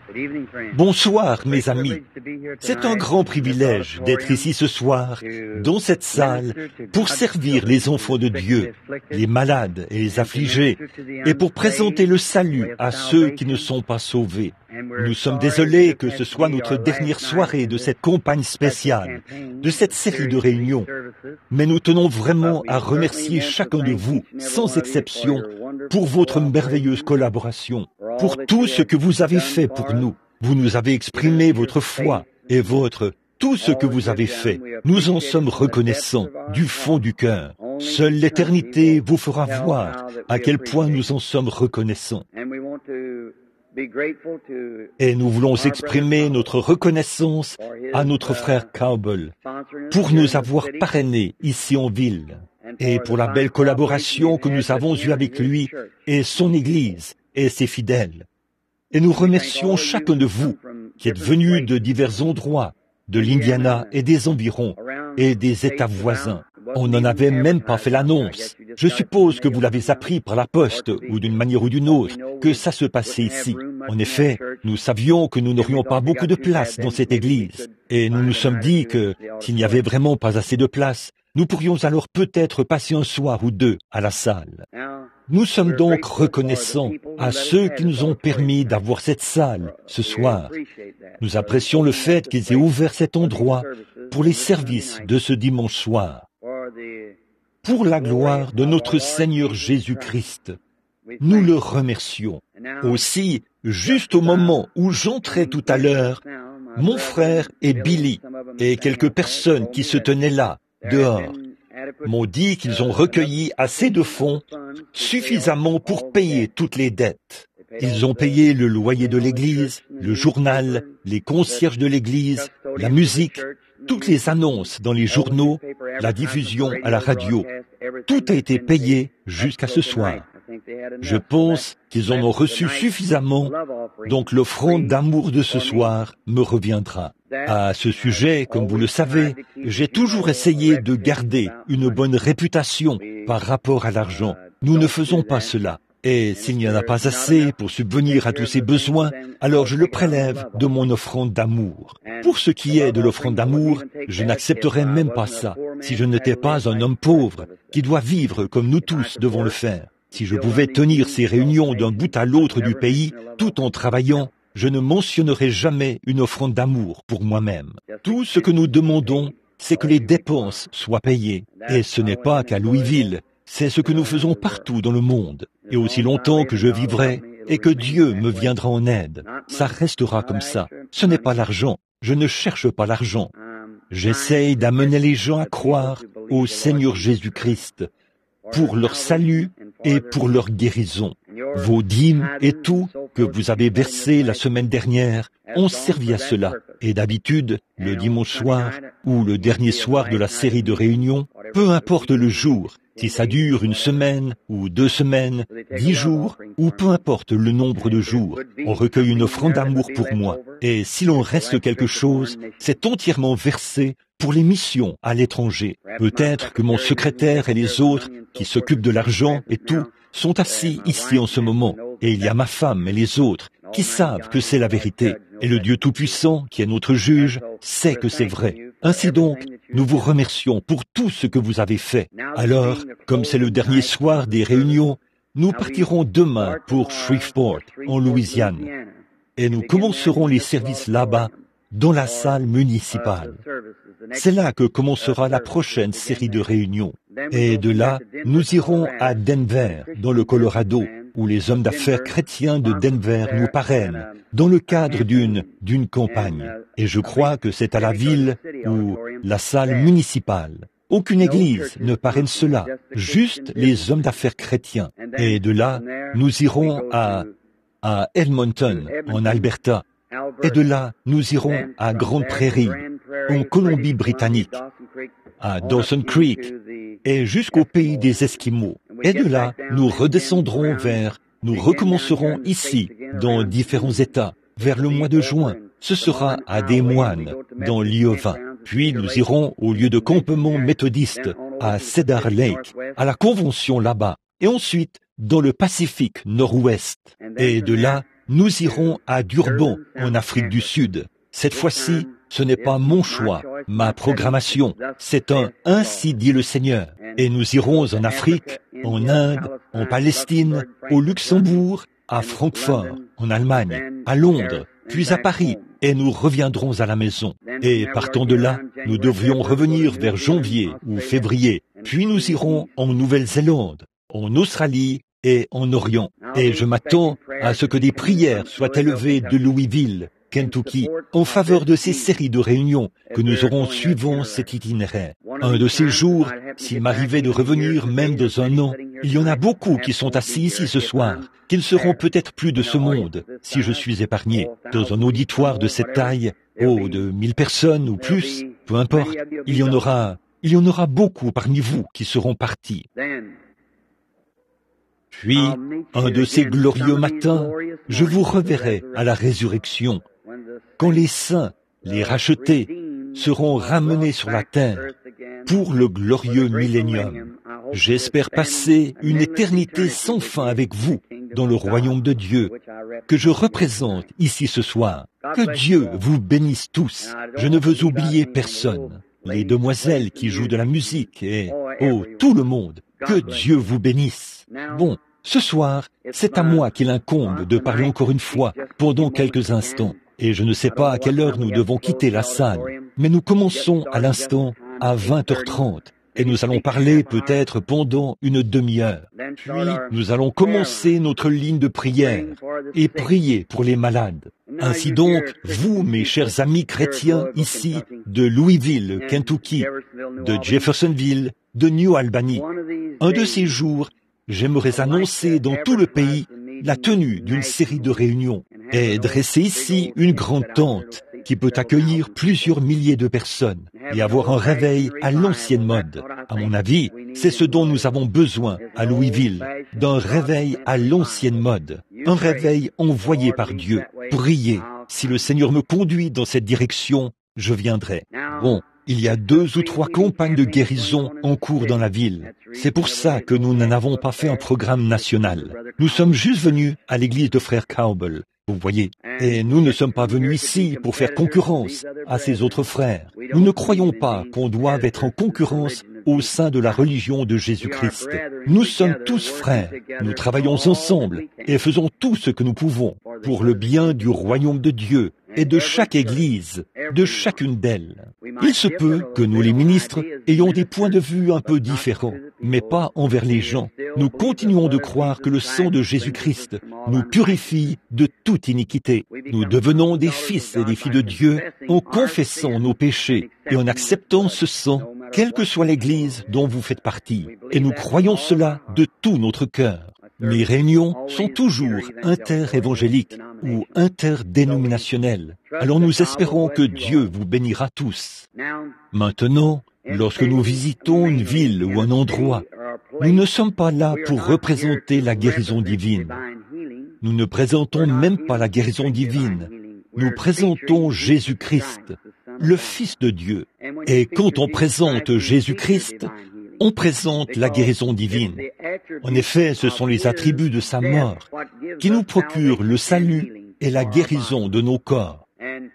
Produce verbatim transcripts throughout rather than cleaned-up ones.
Bonsoir mes amis, c'est un grand privilège d'être ici ce soir, dans cette salle, pour servir les enfants de Dieu, les malades et les affligés, et pour présenter le salut à ceux qui ne sont pas sauvés. Nous sommes désolés que ce soit notre dernière soirée de cette campagne spéciale, de cette série de réunions, mais nous tenons vraiment à remercier chacun de vous, sans exception, pour votre merveilleuse collaboration, pour tout ce que vous avez fait pour nous. Vous nous avez exprimé votre foi et votre tout ce que vous avez fait. Nous en sommes reconnaissants du fond du cœur. Seule l'éternité vous fera voir à quel point nous en sommes reconnaissants. Et nous voulons exprimer notre reconnaissance à notre frère Cowbell pour nous avoir parrainés ici en ville et pour la belle collaboration que nous avons eue avec lui et son Église et ses fidèles. Et nous remercions chacun de vous qui êtes venus de divers endroits, de l'Indiana et des environs, et des États voisins. On n'en avait même pas fait l'annonce. Je suppose que vous l'avez appris par la poste, ou d'une manière ou d'une autre, que ça se passait ici. En effet, nous savions que nous n'aurions pas beaucoup de place dans cette église, et nous nous sommes dit que, s'il n'y avait vraiment pas assez de place, nous pourrions alors peut-être passer un soir ou deux à la salle. Nous sommes donc reconnaissants à ceux qui nous ont permis d'avoir cette salle ce soir. Nous apprécions le fait qu'ils aient ouvert cet endroit pour les services de ce dimanche soir. Pour la gloire de notre Seigneur Jésus-Christ, nous le remercions. Aussi, juste au moment où j'entrais tout à l'heure, mon frère et Billy et quelques personnes qui se tenaient là, dehors, m'ont dit qu'ils ont recueilli assez de fonds suffisamment pour payer toutes les dettes. Ils ont payé le loyer de l'église, le journal, les concierges de l'église, la musique, toutes les annonces dans les journaux, la diffusion à la radio. Tout a été payé jusqu'à ce soir. Je pense qu'ils en ont reçu suffisamment, donc l'offrande d'amour de ce soir me reviendra. À ce sujet, comme vous le savez, j'ai toujours essayé de garder une bonne réputation par rapport à l'argent. Nous ne faisons pas cela. Et s'il n'y en a pas assez pour subvenir à tous ces besoins, alors je le prélève de mon offrande d'amour. Pour ce qui est de l'offrande d'amour, je n'accepterais même pas ça, si je n'étais pas un homme pauvre, qui doit vivre comme nous tous devons le faire. Si je pouvais tenir ces réunions d'un bout à l'autre du pays, tout en travaillant, je ne mentionnerais jamais une offrande d'amour pour moi-même. Tout ce que nous demandons, c'est que les dépenses soient payées. Et ce n'est pas qu'à Louisville, c'est ce que nous faisons partout dans le monde. Et aussi longtemps que je vivrai et que Dieu me viendra en aide, ça restera comme ça. Ce n'est pas l'argent. Je ne cherche pas l'argent. J'essaye d'amener les gens à croire au Seigneur Jésus-Christ pour leur salut et pour leur guérison. Vos dîmes et tout que vous avez versé la semaine dernière ont servi à cela. Et d'habitude, le dimanche soir ou le dernier soir de la série de réunions, peu importe le jour, si ça dure une semaine ou deux semaines, dix jours, ou peu importe le nombre de jours, on recueille une offrande d'amour pour moi. Et si l'on reste quelque chose, c'est entièrement versé pour les missions à l'étranger. Peut-être que mon secrétaire et les autres qui s'occupent de l'argent et tout sont assis ici en ce moment. Et il y a ma femme et les autres qui savent que c'est la vérité. Et le Dieu Tout-Puissant, qui est notre juge, sait que c'est vrai. Ainsi donc, nous vous remercions pour tout ce que vous avez fait. Alors, comme c'est le dernier soir des réunions, nous partirons demain pour Shreveport, en Louisiane. Et nous commencerons les services là-bas, dans la salle municipale. C'est là que commencera la prochaine série de réunions. Et de là, nous irons à Denver, dans le Colorado, où les hommes d'affaires chrétiens de Denver nous parrainent, dans le cadre d'une d'une campagne. Et je crois que c'est à la ville ou la salle municipale. Aucune église ne parraine cela, juste les hommes d'affaires chrétiens. Et de là, nous irons à, à Edmonton, en Alberta. Et de là, nous irons à Grande Prairie, en Colombie-Britannique, à Dawson Creek, et jusqu'au pays des Esquimaux. Et de là, nous redescendrons vers, nous recommencerons ici, dans différents États, vers le mois de juin. Ce sera à Des Moines, dans l'Iowa. Puis nous irons au lieu de campement méthodiste, à Cedar Lake, à la convention là-bas. Et ensuite, dans le Pacifique Nord-Ouest. Et de là, nous irons à Durban, en Afrique du Sud. Cette fois-ci, ce n'est pas mon choix, ma programmation, c'est un « Ainsi dit le Seigneur ». Et nous irons en Afrique, en Inde, en Palestine, au Luxembourg, à Francfort, en Allemagne, à Londres, puis à Paris, et nous reviendrons à la maison. Et partant de là, nous devrions revenir vers janvier ou février, puis nous irons en Nouvelle-Zélande, en Australie et en Orient. Et je m'attends à ce que des prières soient élevées de Louisville, Kentucky, en faveur de ces séries de réunions que nous aurons suivant cet itinéraire. Un de ces jours, s'il m'arrivait de revenir même dans un an, il y en a beaucoup qui sont assis ici ce soir, qui ne seront peut-être plus de ce monde, si je suis épargné. Dans un auditoire de cette taille, oh, de mille personnes ou plus, peu importe, il y en aura, il y en aura beaucoup parmi vous qui seront partis. Puis, un de ces glorieux matins, je vous reverrai à la résurrection, quand les saints, les rachetés, seront ramenés sur la terre pour le glorieux millénium. J'espère passer une éternité sans fin avec vous dans le royaume de Dieu que je représente ici ce soir. Que Dieu vous bénisse tous. Je ne veux oublier personne. Les demoiselles qui jouent de la musique et, oh, tout le monde. Que Dieu vous bénisse. Bon, ce soir, c'est à moi qu'il incombe de parler encore une fois pendant quelques instants. Et je ne sais pas à quelle heure nous devons quitter la salle, mais nous commençons à l'instant à vingt heures trente et nous allons parler peut-être pendant une demi-heure. Puis nous allons commencer notre ligne de prière et prier pour les malades. Ainsi donc, vous, mes chers amis chrétiens ici de Louisville, Kentucky, de Jeffersonville, de New Albany, un de ces jours, j'aimerais annoncer dans tout le pays la tenue d'une série de réunions et dresser ici une grande tente qui peut accueillir plusieurs milliers de personnes et avoir un réveil à l'ancienne mode. À mon avis, c'est ce dont nous avons besoin à Louisville, d'un réveil à l'ancienne mode, un réveil envoyé par Dieu. Priez, si le Seigneur me conduit dans cette direction, je viendrai. Bon, il y a deux ou trois campagnes de guérison en cours dans la ville. C'est pour ça que nous n'en avons pas fait un programme national. Nous sommes juste venus à l'église de Frère Cowbell, vous voyez. Et nous ne sommes pas venus ici pour faire concurrence à ces autres frères. Nous ne croyons pas qu'on doive être en concurrence au sein de la religion de Jésus-Christ. Nous sommes tous frères, nous travaillons ensemble et faisons tout ce que nous pouvons pour le bien du royaume de Dieu et de chaque église, de chacune d'elles. Il se peut que nous, les ministres, ayons des points de vue un peu différents, mais pas envers les gens. Nous continuons de croire que le sang de Jésus-Christ nous purifie de toute iniquité. Nous devenons des fils et des filles de Dieu en confessant nos péchés et en acceptant ce sang, quelle que soit l'église dont vous faites partie. Et nous croyons cela de tout notre cœur. Mes réunions sont toujours inter-évangéliques ou interdénominationnelles. Alors nous espérons que Dieu vous bénira tous. Maintenant, lorsque nous visitons une ville ou un endroit, nous ne sommes pas là pour représenter la guérison divine. Nous ne présentons même pas la guérison divine. Nous présentons Jésus-Christ, le Fils de Dieu. Et quand on présente Jésus-Christ, on présente la guérison divine. En effet, ce sont les attributs de sa mort qui nous procurent le salut et la guérison de nos corps.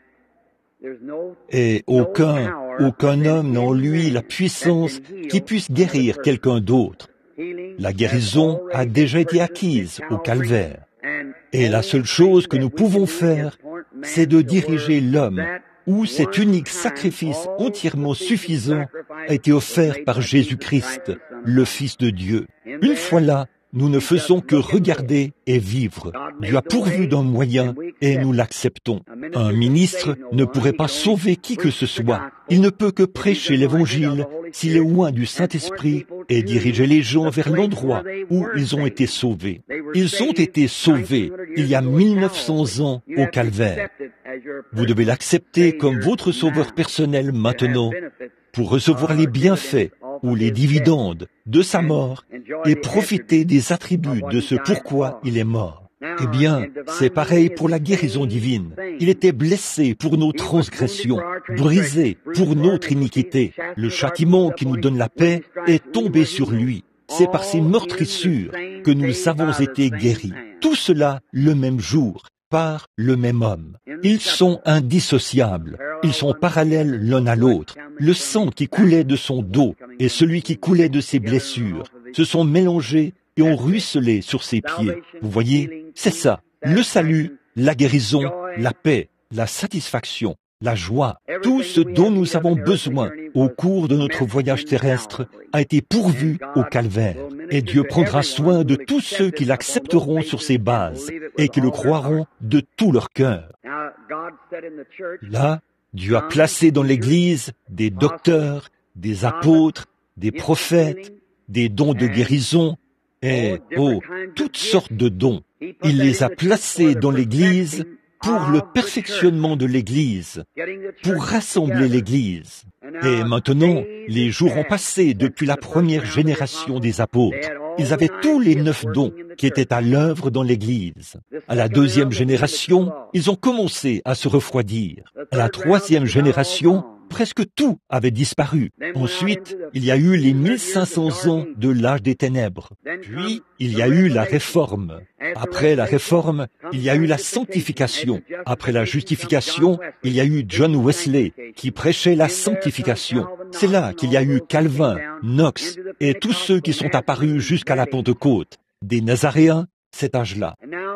Et aucun, aucun homme n'a en lui la puissance qui puisse guérir quelqu'un d'autre. La guérison a déjà été acquise au calvaire. Et la seule chose que nous pouvons faire, c'est de diriger l'homme où cet unique sacrifice entièrement suffisant a été offert par Jésus-Christ, le Fils de Dieu. Une fois là, nous ne faisons que regarder et vivre. Dieu a pourvu d'un moyen et nous l'acceptons. Un ministre ne pourrait pas sauver qui que ce soit. Il ne peut que prêcher l'Évangile s'il est loin du Saint-Esprit et diriger les gens vers l'endroit où ils ont été sauvés. Ils ont été sauvés il y a mille neuf cents ans au calvaire. Vous devez l'accepter comme votre sauveur personnel maintenant pour recevoir les bienfaits ou les dividendes de sa mort et profiter des attributs de ce pourquoi il est mort. Eh bien, c'est pareil pour la guérison divine. Il était blessé pour nos transgressions, brisé pour notre iniquité. Le châtiment qui nous donne la paix est tombé sur lui. C'est par ses meurtrissures que nous avons été guéris. Tout cela le même jour. par le même homme. Ils sont indissociables. Ils sont parallèles l'un à l'autre. Le sang qui coulait de son dos et celui qui coulait de ses blessures se sont mélangés et ont ruisselé sur ses pieds. Vous voyez, c'est ça. Le salut, la guérison, la paix, la satisfaction, la joie, tout ce dont nous avons besoin au cours de notre voyage terrestre a été pourvu au calvaire. Et Dieu prendra soin de tous ceux qui l'accepteront sur ses bases et qui le croiront de tout leur cœur. Là, Dieu a placé dans l'Église des docteurs, des apôtres, des prophètes, des dons de guérison et, oh, toutes sortes de dons. Il les a placés dans l'Église pour le perfectionnement de l'Église, pour rassembler l'Église. Et maintenant, les jours ont passé depuis la première génération des apôtres. Ils avaient tous les neuf dons qui étaient à l'œuvre dans l'Église. À la deuxième génération, ils ont commencé à se refroidir. À la troisième génération, presque tout avait disparu. Ensuite, il y a eu les mille cinq cents ans de l'âge des ténèbres. Puis, il y a eu la réforme. Après la réforme, il y a eu la sanctification. Après la justification, il y a eu John Wesley qui prêchait la sanctification. C'est là qu'il y a eu Calvin, Knox et tous ceux qui sont apparus jusqu'à la Pentecôte, des Nazaréens, cet âge-là.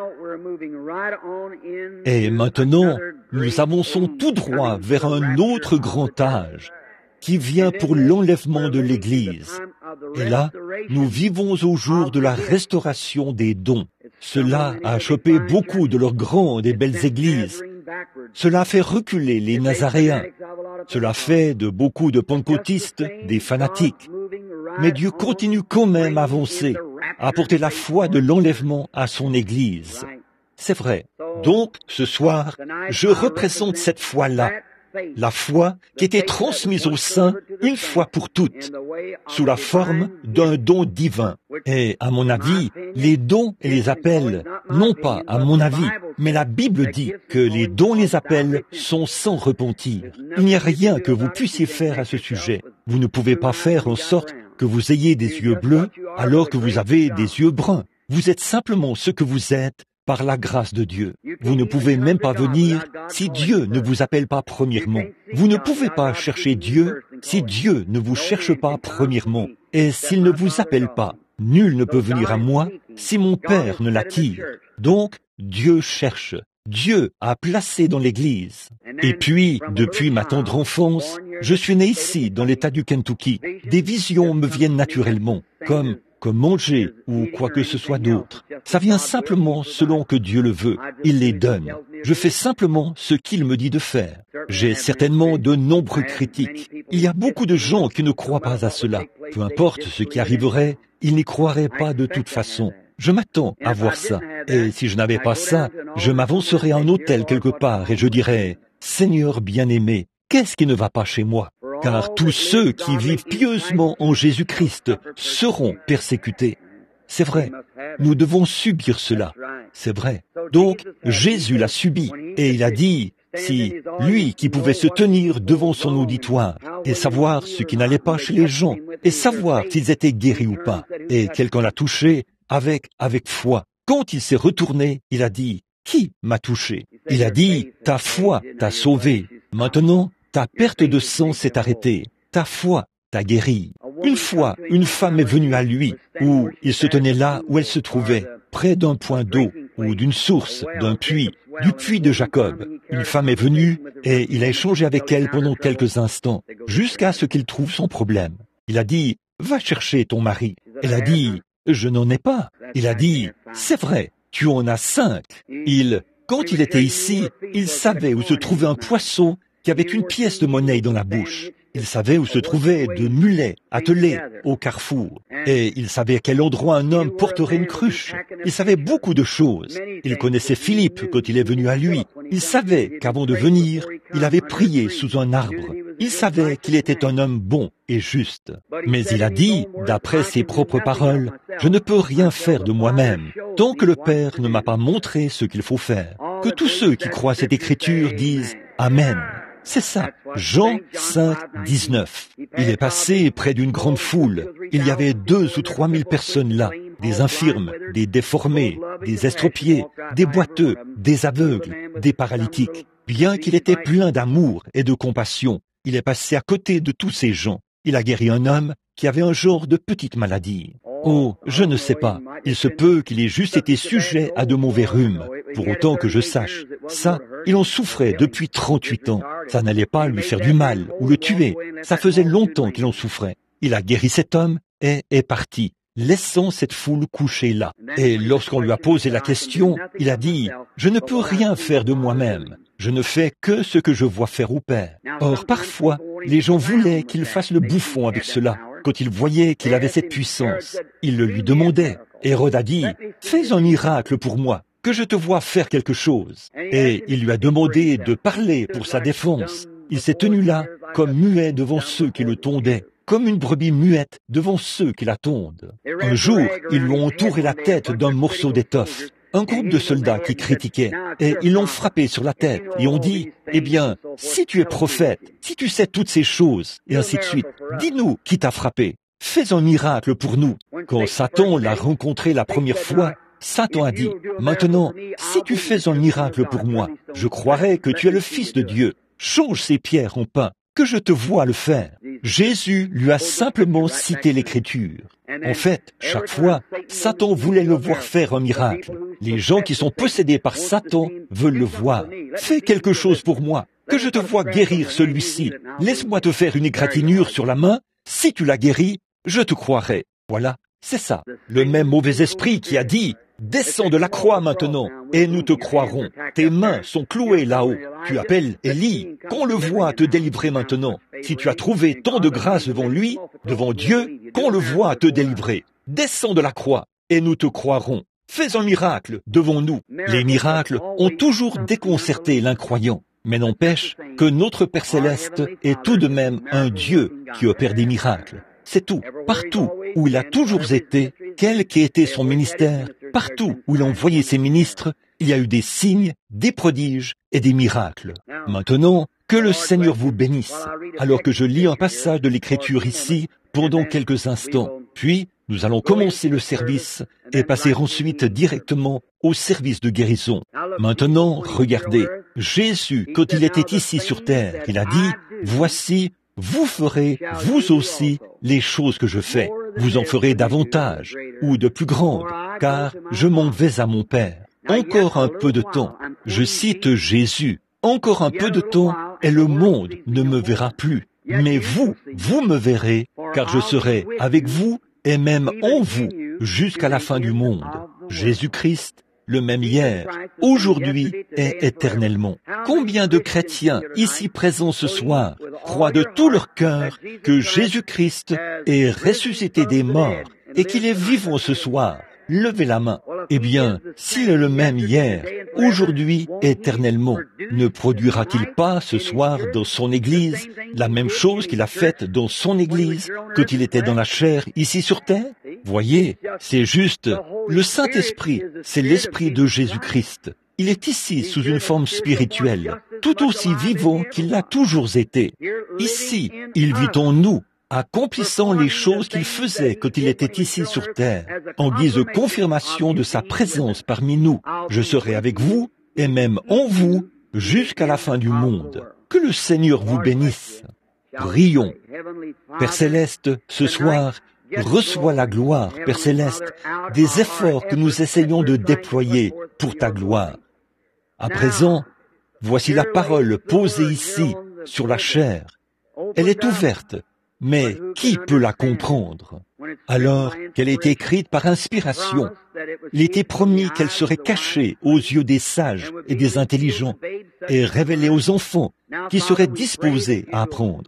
Et maintenant, nous avançons tout droit vers un autre grand âge qui vient pour l'enlèvement de l'Église. Et là, nous vivons au jour de la restauration des dons. Cela a chopé beaucoup de leurs grandes et belles églises. Cela a fait reculer les Nazaréens. Cela fait de beaucoup de pentecôtistes des fanatiques. Mais Dieu continue quand même à avancer, à apporter la foi de l'enlèvement à son Église. C'est vrai. Donc, ce soir, je représente cette foi-là, la foi qui était transmise aux saints une fois pour toutes, sous la forme d'un don divin. Et, à mon avis, les dons et les appels, non pas à mon avis, mais la Bible dit que les dons et les appels sont sans repentir. Il n'y a rien que vous puissiez faire à ce sujet. Vous ne pouvez pas faire en sorte que vous ayez des yeux bleus alors que vous avez des yeux bruns. Vous êtes simplement ce que vous êtes par la grâce de Dieu. Vous ne pouvez même pas venir si Dieu ne vous appelle pas premièrement. Vous ne pouvez pas chercher Dieu si Dieu ne vous cherche pas premièrement. Et s'il ne vous appelle pas, nul ne peut venir à moi si mon Père ne l'attire. Donc, Dieu cherche. Dieu a placé dans l'Église. Et puis, depuis ma tendre enfance, je suis né ici, dans l'État du Kentucky. Des visions me viennent naturellement, comme comme manger ou quoi que ce soit d'autre. Ça vient simplement selon que Dieu le veut. Il les donne. Je fais simplement ce qu'il me dit de faire. J'ai certainement de nombreux critiques. Il y a beaucoup de gens qui ne croient pas à cela. Peu importe ce qui arriverait, ils n'y croiraient pas de toute façon. Je m'attends à voir ça. Et si je n'avais pas ça, je m'avancerais à un hôtel quelque part et je dirais, « Seigneur bien-aimé, qu'est-ce qui ne va pas chez moi ?» Car tous ceux qui vivent pieusement en Jésus-Christ seront persécutés. C'est vrai, nous devons subir cela. C'est vrai. Donc, Jésus l'a subi et il a dit, si lui qui pouvait se tenir devant son auditoire et savoir ce qui n'allait pas chez les gens et savoir s'ils étaient guéris ou pas, et quelqu'un l'a touché avec, avec foi. Quand il s'est retourné, il a dit, qui m'a touché? Il a dit, ta foi t'a sauvé. Maintenant, ta perte de sang s'est arrêtée. Ta foi t'a guéri. Une fois, une femme est venue à lui, où il se tenait là où elle se trouvait, près d'un point d'eau, ou d'une source, d'un puits, du puits de Jacob. Une femme est venue, et il a échangé avec elle pendant quelques instants, jusqu'à ce qu'il trouve son problème. Il a dit, va chercher ton mari. Elle a dit, je n'en ai pas. Il a dit, c'est vrai, tu en as cinq. Il, quand il était ici, il savait où se trouvait un poisson qui avait une pièce de monnaie dans la bouche. Il savait où se trouvaient deux mulets attelés au carrefour. Et il savait à quel endroit un homme porterait une cruche. Il savait beaucoup de choses. Il connaissait Philippe quand il est venu à lui. Il savait qu'avant de venir, il avait prié sous un arbre. Il savait qu'il était un homme bon et juste. Mais il a dit, d'après ses propres paroles, « Je ne peux rien faire de moi-même, tant que le Père ne m'a pas montré ce qu'il faut faire. » Que tous ceux qui croient cette écriture disent « Amen ». C'est ça, Jean cinq, dix-neuf. Il est passé près d'une grande foule. Il y avait deux ou trois mille personnes là, des infirmes, des déformés, des estropiés, des boiteux, des aveugles, des paralytiques. Bien qu'il était plein d'amour et de compassion, il est passé à côté de tous ces gens. Il a guéri un homme qui avait un genre de petite maladie. Oh, je ne sais pas. Il se peut qu'il ait juste été sujet à de mauvais rhumes. Pour autant que je sache, ça, il en souffrait depuis trente-huit ans. Ça n'allait pas lui faire du mal ou le tuer. Ça faisait longtemps qu'il en souffrait. Il a guéri cet homme et est parti, laissant cette foule couchée là. Et lorsqu'on lui a posé la question, il a dit « Je ne peux rien faire de moi-même. Je ne fais que ce que je vois faire au Père. » Or, parfois, les gens voulaient qu'il fasse le bouffon avec cela. Quand ils voyaient qu'il avait cette puissance, ils le lui demandaient. Hérode a dit « Fais un miracle pour moi, que je te vois faire quelque chose. » Et il lui a demandé de parler pour sa défense. Il s'est tenu là, comme muet devant ceux qui le tondaient, comme une brebis muette devant ceux qui la tondent. Un jour, ils lui ont entouré la tête d'un morceau d'étoffe. Un groupe de soldats qui critiquaient, et ils l'ont frappé sur la tête, et ont dit, « Eh bien, si tu es prophète, si tu sais toutes ces choses, et ainsi de suite, dis-nous qui t'a frappé. Fais un miracle pour nous. » Quand Satan l'a rencontré la première fois, Satan a dit, « Maintenant, si tu fais un miracle pour moi, je croirai que tu es le Fils de Dieu. Change ces pierres en pain, que je te vois le faire. » Jésus lui a simplement cité l'Écriture. En fait, chaque fois, Satan voulait le voir faire un miracle. Les gens qui sont possédés par Satan veulent le voir. Fais quelque chose pour moi, que je te vois guérir celui-ci. Laisse-moi te faire une égratignure sur la main. Si tu l'as guéri, je te croirai. Voilà, c'est ça. Le même mauvais esprit qui a dit, « Descends de la croix maintenant, et nous te croirons. Tes mains sont clouées là-haut. Tu appelles Élie, qu'on le voit te délivrer maintenant. Si tu as trouvé tant de grâce devant lui, devant Dieu, qu'on le voit te délivrer. Descends de la croix, et nous te croirons. Fais un miracle devant nous. » Les miracles ont toujours déconcerté l'incroyant. Mais n'empêche que notre Père Céleste est tout de même un Dieu qui opère des miracles. C'est tout. Partout où il a toujours été, quel qu'ait été son ministère, partout où il a envoyé ses ministres, il y a eu des signes, des prodiges et des miracles. Maintenant, que le Seigneur vous bénisse, alors que je lis un passage de l'Écriture ici pendant quelques instants. Puis, nous allons commencer le service et passer ensuite directement au service de guérison. Maintenant, regardez, Jésus, quand il était ici sur terre, il a dit, « Voici, vous ferez, vous aussi, les choses que je fais. Vous en ferez davantage, ou de plus grandes, car je m'en vais à mon Père. » Encore un peu de temps. Je cite Jésus. Encore un peu de temps, et le monde ne me verra plus. Mais vous, vous me verrez, car je serai avec vous, et même en vous, jusqu'à la fin du monde. Jésus-Christ, le même hier, aujourd'hui et éternellement. Combien de chrétiens ici présents ce soir croient de tout leur cœur que Jésus-Christ est ressuscité des morts et qu'il est vivant ce soir? Levez la main. Eh bien, s'il est le même hier, aujourd'hui, éternellement, ne produira-t-il pas ce soir dans son Église la même chose qu'il a faite dans son Église quand il était dans la chair ici sur terre? Voyez, c'est juste, le Saint-Esprit, c'est l'Esprit de Jésus-Christ. Il est ici sous une forme spirituelle, tout aussi vivant qu'il l'a toujours été. Ici, il vit en nous, accomplissant les choses qu'il faisait quand il était ici sur terre, en guise de confirmation de sa présence parmi nous. Je serai avec vous, et même en vous, jusqu'à la fin du monde. Que le Seigneur vous bénisse. Prions. Père Céleste, ce soir, reçois la gloire, Père Céleste, des efforts que nous essayons de déployer pour ta gloire. À présent, voici la parole posée ici, sur la chair. Elle est ouverte. Mais qui peut la comprendre? Alors qu'elle est écrite par inspiration, il était promis qu'elle serait cachée aux yeux des sages et des intelligents et révélée aux enfants qui seraient disposés à apprendre.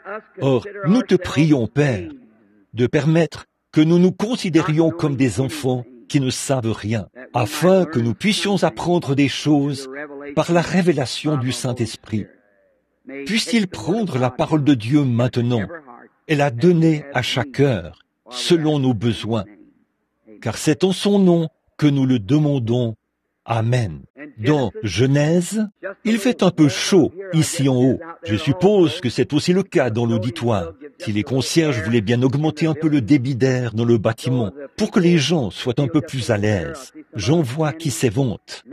Or, nous te prions, Père, de permettre que nous nous considérions comme des enfants qui ne savent rien, afin que nous puissions apprendre des choses par la révélation du Saint-Esprit. Puisse-t-il prendre la parole de Dieu maintenant et la donner à chaque cœur, selon nos besoins, car c'est en son nom que nous le demandons. Amen. Dans Genèse, il fait un peu chaud ici en haut. Je suppose que c'est aussi le cas dans l'auditoire. Si les concierges voulaient bien augmenter un peu le débit d'air dans le bâtiment pour que les gens soient un peu plus à l'aise, j'en vois qui s'éventent.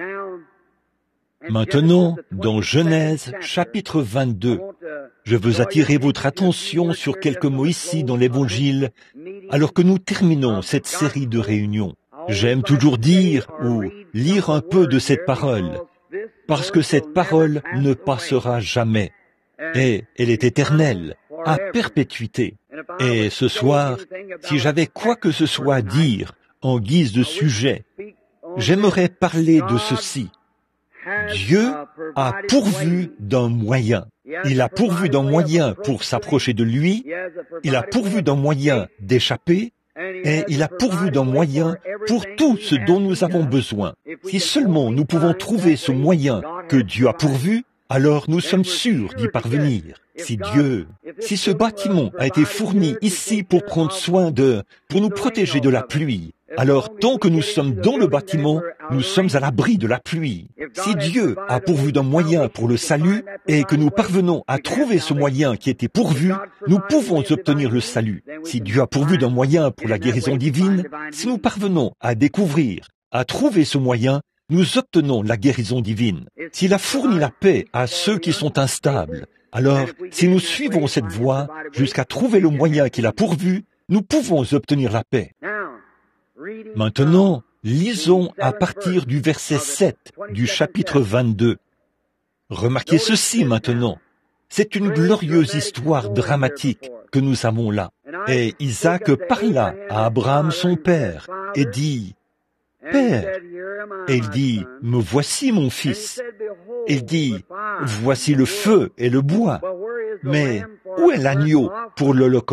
Maintenant, dans Genèse chapitre vingt-deux, je veux attirer votre attention sur quelques mots ici dans l'Évangile, alors que nous terminons cette série de réunions. J'aime toujours dire ou lire un peu de cette parole, parce que cette parole ne passera jamais, et elle est éternelle, à perpétuité. Et ce soir, si j'avais quoi que ce soit à dire en guise de sujet, j'aimerais parler de ceci. Dieu a pourvu d'un moyen. Il a pourvu d'un moyen pour s'approcher de lui, il a pourvu d'un moyen d'échapper, et il a pourvu d'un moyen pour tout ce dont nous avons besoin. Si seulement nous pouvons trouver ce moyen que Dieu a pourvu, alors nous sommes sûrs d'y parvenir. Si Dieu, si ce bâtiment a été fourni ici pour prendre soin de, pour nous protéger de la pluie, alors tant que nous sommes dans le bâtiment, nous sommes à l'abri de la pluie. Si Dieu a pourvu d'un moyen pour le salut et que nous parvenons à trouver ce moyen qui était pourvu, nous pouvons obtenir le salut. Si Dieu a pourvu d'un moyen pour la guérison divine, si nous parvenons à découvrir, à trouver ce moyen, nous obtenons la guérison divine. S'il a fourni la paix à ceux qui sont instables, alors si nous suivons cette voie jusqu'à trouver le moyen qu'il a pourvu, nous pouvons obtenir la paix. Maintenant, lisons à partir du verset sept du chapitre vingt-deux. Remarquez ceci maintenant. C'est une glorieuse histoire dramatique que nous avons là. Et Isaac parla à Abraham son père et dit, « Père !» Et il dit, « Me voici mon fils. » Il dit, « Voici le feu et le bois. Mais où est l'agneau pour l'Holocauste ?»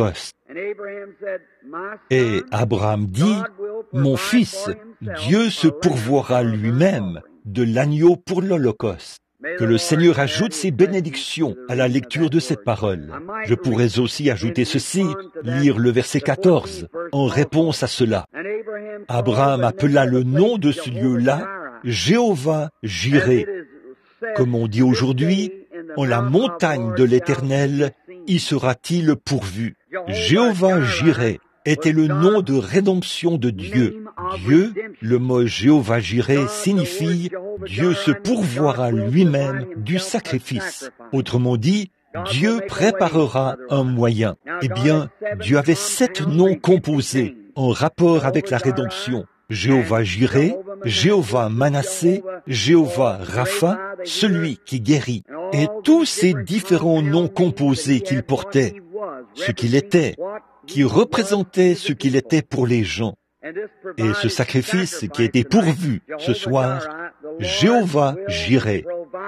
Et Abraham dit, « Mon fils, Dieu se pourvoira lui-même de l'agneau pour l'Holocauste. » Que le Seigneur ajoute ses bénédictions à la lecture de cette parole. Je pourrais aussi ajouter ceci, lire le verset quatorze, en réponse à cela. Abraham appela le nom de ce lieu-là Jéhovah Jireh. Comme on dit aujourd'hui, en la montagne de l'Éternel, y sera-t-il pourvu. Jéhovah Jireh était le nom de rédemption de Dieu. Dieu, le mot Jéhovah Jireh signifie Dieu se pourvoira lui-même du sacrifice. Autrement dit, Dieu préparera un moyen. Eh bien, Dieu avait sept noms composés en rapport avec la rédemption. Jéhovah Jireh, Jéhovah Manassé, Jéhovah Rapha, celui qui guérit. Et tous ces différents noms composés qu'il portait, ce qu'il était, qui représentait ce qu'il était pour les gens. Et ce sacrifice qui a été pourvu ce soir, Jéhovah Jireh,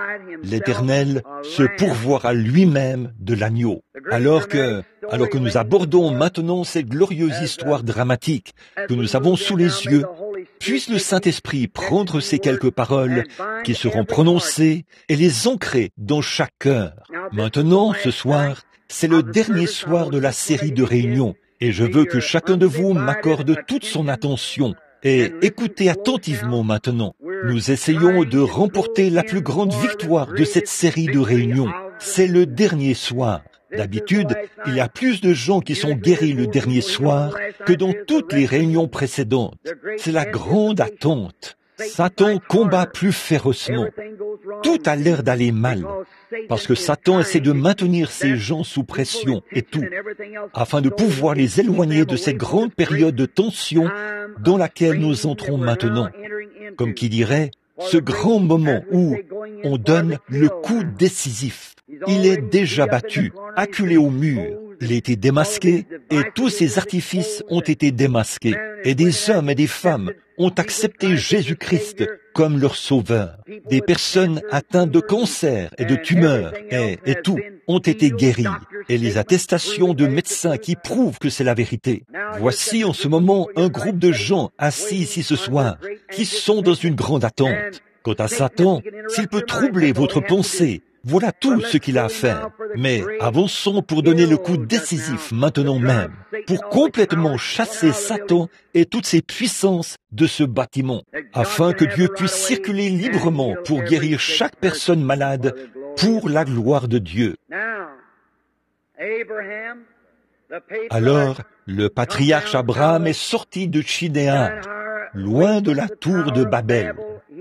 l'Éternel se pourvoira lui-même de l'agneau. Alors que, alors que nous abordons maintenant cette glorieuse histoire dramatique que nous avons sous les yeux, puisse le Saint-Esprit prendre ces quelques paroles qui seront prononcées et les ancrer dans chaque cœur. Maintenant, ce soir, c'est le dernier soir de la série de réunions. Et je veux que chacun de vous m'accorde toute son attention et écoutez attentivement maintenant. Nous essayons de remporter la plus grande victoire de cette série de réunions. C'est le dernier soir. D'habitude, il y a plus de gens qui sont guéris le dernier soir que dans toutes les réunions précédentes. C'est la grande attente. Satan combat plus férocement. Tout a l'air d'aller mal, parce que Satan essaie de maintenir ces gens sous pression et tout, afin de pouvoir les éloigner de cette grande période de tension dans laquelle nous entrons maintenant. Comme qui dirait, ce grand moment où on donne le coup décisif. Il est déjà battu, acculé au mur. Il a été démasqué et tous ses artifices ont été démasqués. Et des hommes et des femmes ont accepté Jésus-Christ comme leur sauveur. Des personnes atteintes de cancer et de tumeurs et, et tout ont été guéries. Et les attestations de médecins qui prouvent que c'est la vérité. Voici en ce moment un groupe de gens assis ici ce soir qui sont dans une grande attente. Quant à Satan, s'il peut troubler votre pensée, voilà tout ce qu'il a à faire. Mais avançons pour donner le coup décisif maintenant même, pour complètement chasser Satan et toutes ses puissances de ce bâtiment, afin que Dieu puisse circuler librement pour guérir chaque personne malade pour la gloire de Dieu. Alors, le patriarche Abraham est sorti de Chidéar, loin de la tour de Babel.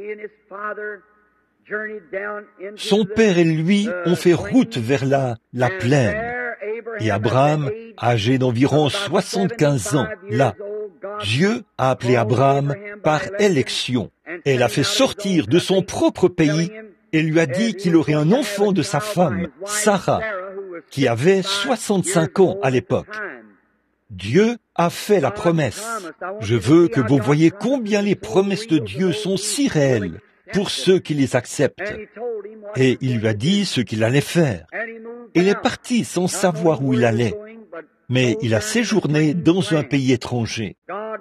Son père et lui ont fait route vers la, la plaine. Et Abraham, âgé d'environ soixante-quinze ans, là, Dieu a appelé Abraham par élection et l'a fait sortir de son propre pays et lui a dit qu'il aurait un enfant de sa femme, Sarah, qui avait soixante-cinq ans à l'époque. Dieu a fait la promesse. Je veux que vous voyez combien les promesses de Dieu sont si réelles pour ceux qui les acceptent. Et il lui a dit ce qu'il allait faire. Il est parti sans savoir où il allait, mais il a séjourné dans un pays étranger.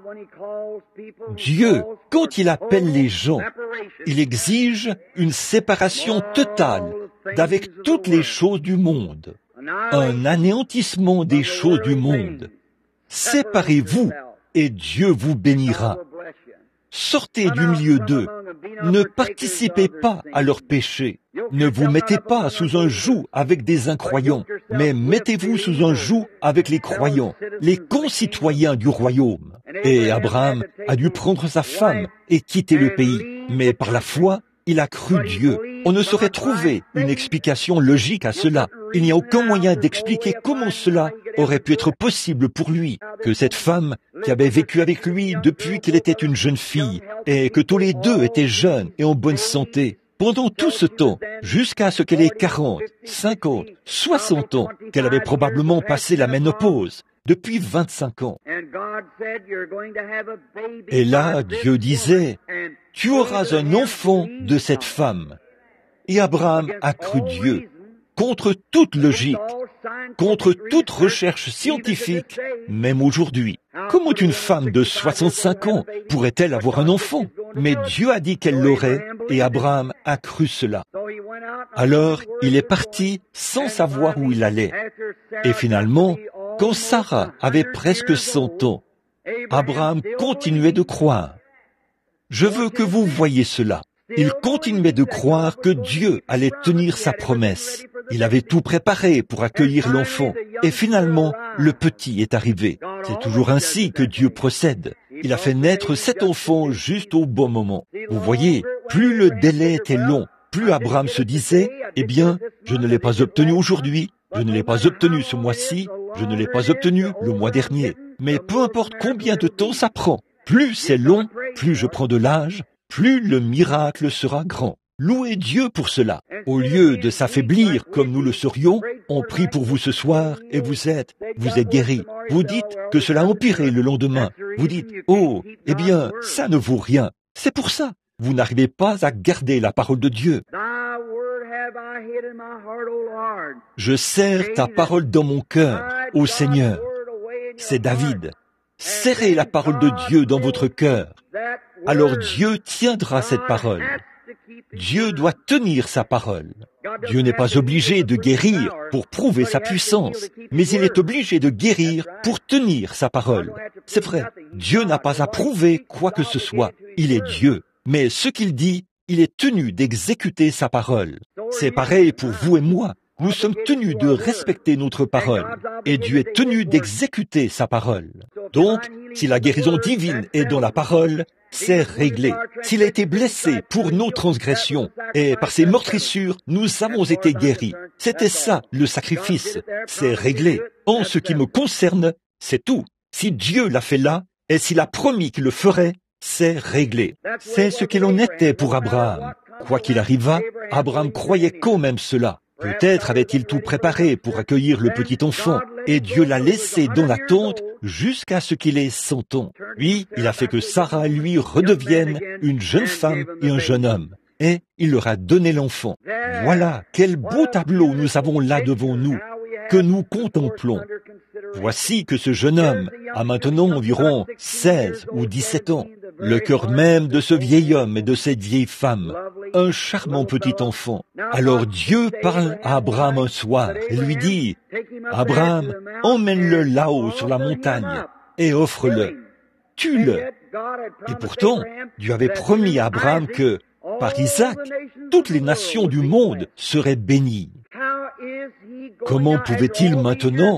Dieu, quand il appelle les gens, il exige une séparation totale d'avec toutes les choses du monde, un anéantissement des choses du monde. Séparez-vous et Dieu vous bénira. Sortez du milieu d'eux. Ne participez pas à leurs péchés. Ne vous mettez pas sous un joug avec des incroyants, mais mettez-vous sous un joug avec les croyants, les concitoyens du royaume. Et Abraham a dû prendre sa femme et quitter le pays, mais par la foi, il a cru Dieu. On ne saurait trouver une explication logique à cela. Il n'y a aucun moyen d'expliquer comment cela aurait pu être possible pour lui, que cette femme qui avait vécu avec lui depuis qu'elle était une jeune fille, et que tous les deux étaient jeunes et en bonne santé, pendant tout ce temps, jusqu'à ce qu'elle ait quarante, cinquante, soixante ans, qu'elle avait probablement passé la ménopause, depuis vingt-cinq ans. Et là, Dieu disait, « Tu auras un enfant de cette femme. » Et Abraham a cru Dieu, contre toute logique, contre toute recherche scientifique, même aujourd'hui. Comment une femme de soixante-cinq ans pourrait-elle avoir un enfant? Mais Dieu a dit qu'elle l'aurait, et Abraham a cru cela. Alors, il est parti sans savoir où il allait. Et finalement, quand Sarah avait presque cent ans, Abraham continuait de croire. Je veux que vous voyiez cela. Il continuait de croire que Dieu allait tenir sa promesse. Il avait tout préparé pour accueillir l'enfant. Et finalement, le petit est arrivé. C'est toujours ainsi que Dieu procède. Il a fait naître cet enfant juste au bon moment. Vous voyez, plus le délai était long, plus Abraham se disait, eh bien, je ne l'ai pas obtenu aujourd'hui, je ne l'ai pas obtenu ce mois-ci, je ne l'ai pas obtenu le mois dernier. Mais peu importe combien de temps ça prend, plus c'est long, plus je prends de l'âge, plus le miracle sera grand. Louez Dieu pour cela. Au lieu de s'affaiblir comme nous le serions, on prie pour vous ce soir et vous êtes, vous êtes guéri. Vous dites que cela a empiré le lendemain. Vous dites, oh, eh bien, ça ne vaut rien. C'est pour ça. Vous n'arrivez pas à garder la parole de Dieu. Je serre ta parole dans mon cœur, ô Seigneur. C'est David. Serrez la parole de Dieu dans votre cœur. Alors Dieu tiendra cette parole. Dieu doit tenir sa parole. Dieu n'est pas obligé de guérir pour prouver sa puissance, mais il est obligé de guérir pour tenir sa parole. C'est vrai, Dieu n'a pas à prouver quoi que ce soit. Il est Dieu. Mais ce qu'il dit, il est tenu d'exécuter sa parole. C'est pareil pour vous et moi. Nous sommes tenus de respecter notre parole, et Dieu est tenu d'exécuter sa parole. Donc, si la guérison divine est dans la parole, c'est réglé. S'il a été blessé pour nos transgressions, et par ses meurtrissures, nous avons été guéris. C'était ça, le sacrifice. C'est réglé. En ce qui me concerne, c'est tout. Si Dieu l'a fait là, et s'il a promis qu'il le ferait, c'est réglé. C'est ce qu'il en était pour Abraham. Quoi qu'il arrivât, Abraham croyait quand même cela. Peut-être avait-il tout préparé pour accueillir le petit enfant, et Dieu l'a laissé dans l'attente jusqu'à ce qu'il ait cent ans. Puis, il a fait que Sarah, lui, redevienne une jeune femme et un jeune homme. Et il leur a donné l'enfant. Voilà, quel beau tableau nous avons là devant nous, que nous contemplons. Voici que ce jeune homme a maintenant environ seize ou dix-sept ans. Le cœur même de ce vieil homme et de cette vieille femme, un charmant petit enfant. Alors Dieu parle à Abraham un soir et lui dit, « Abraham, emmène-le là-haut sur la montagne et offre-le, tue-le. » Et pourtant, Dieu avait promis à Abraham que, par Isaac, toutes les nations du monde seraient bénies. Comment pouvait-il maintenant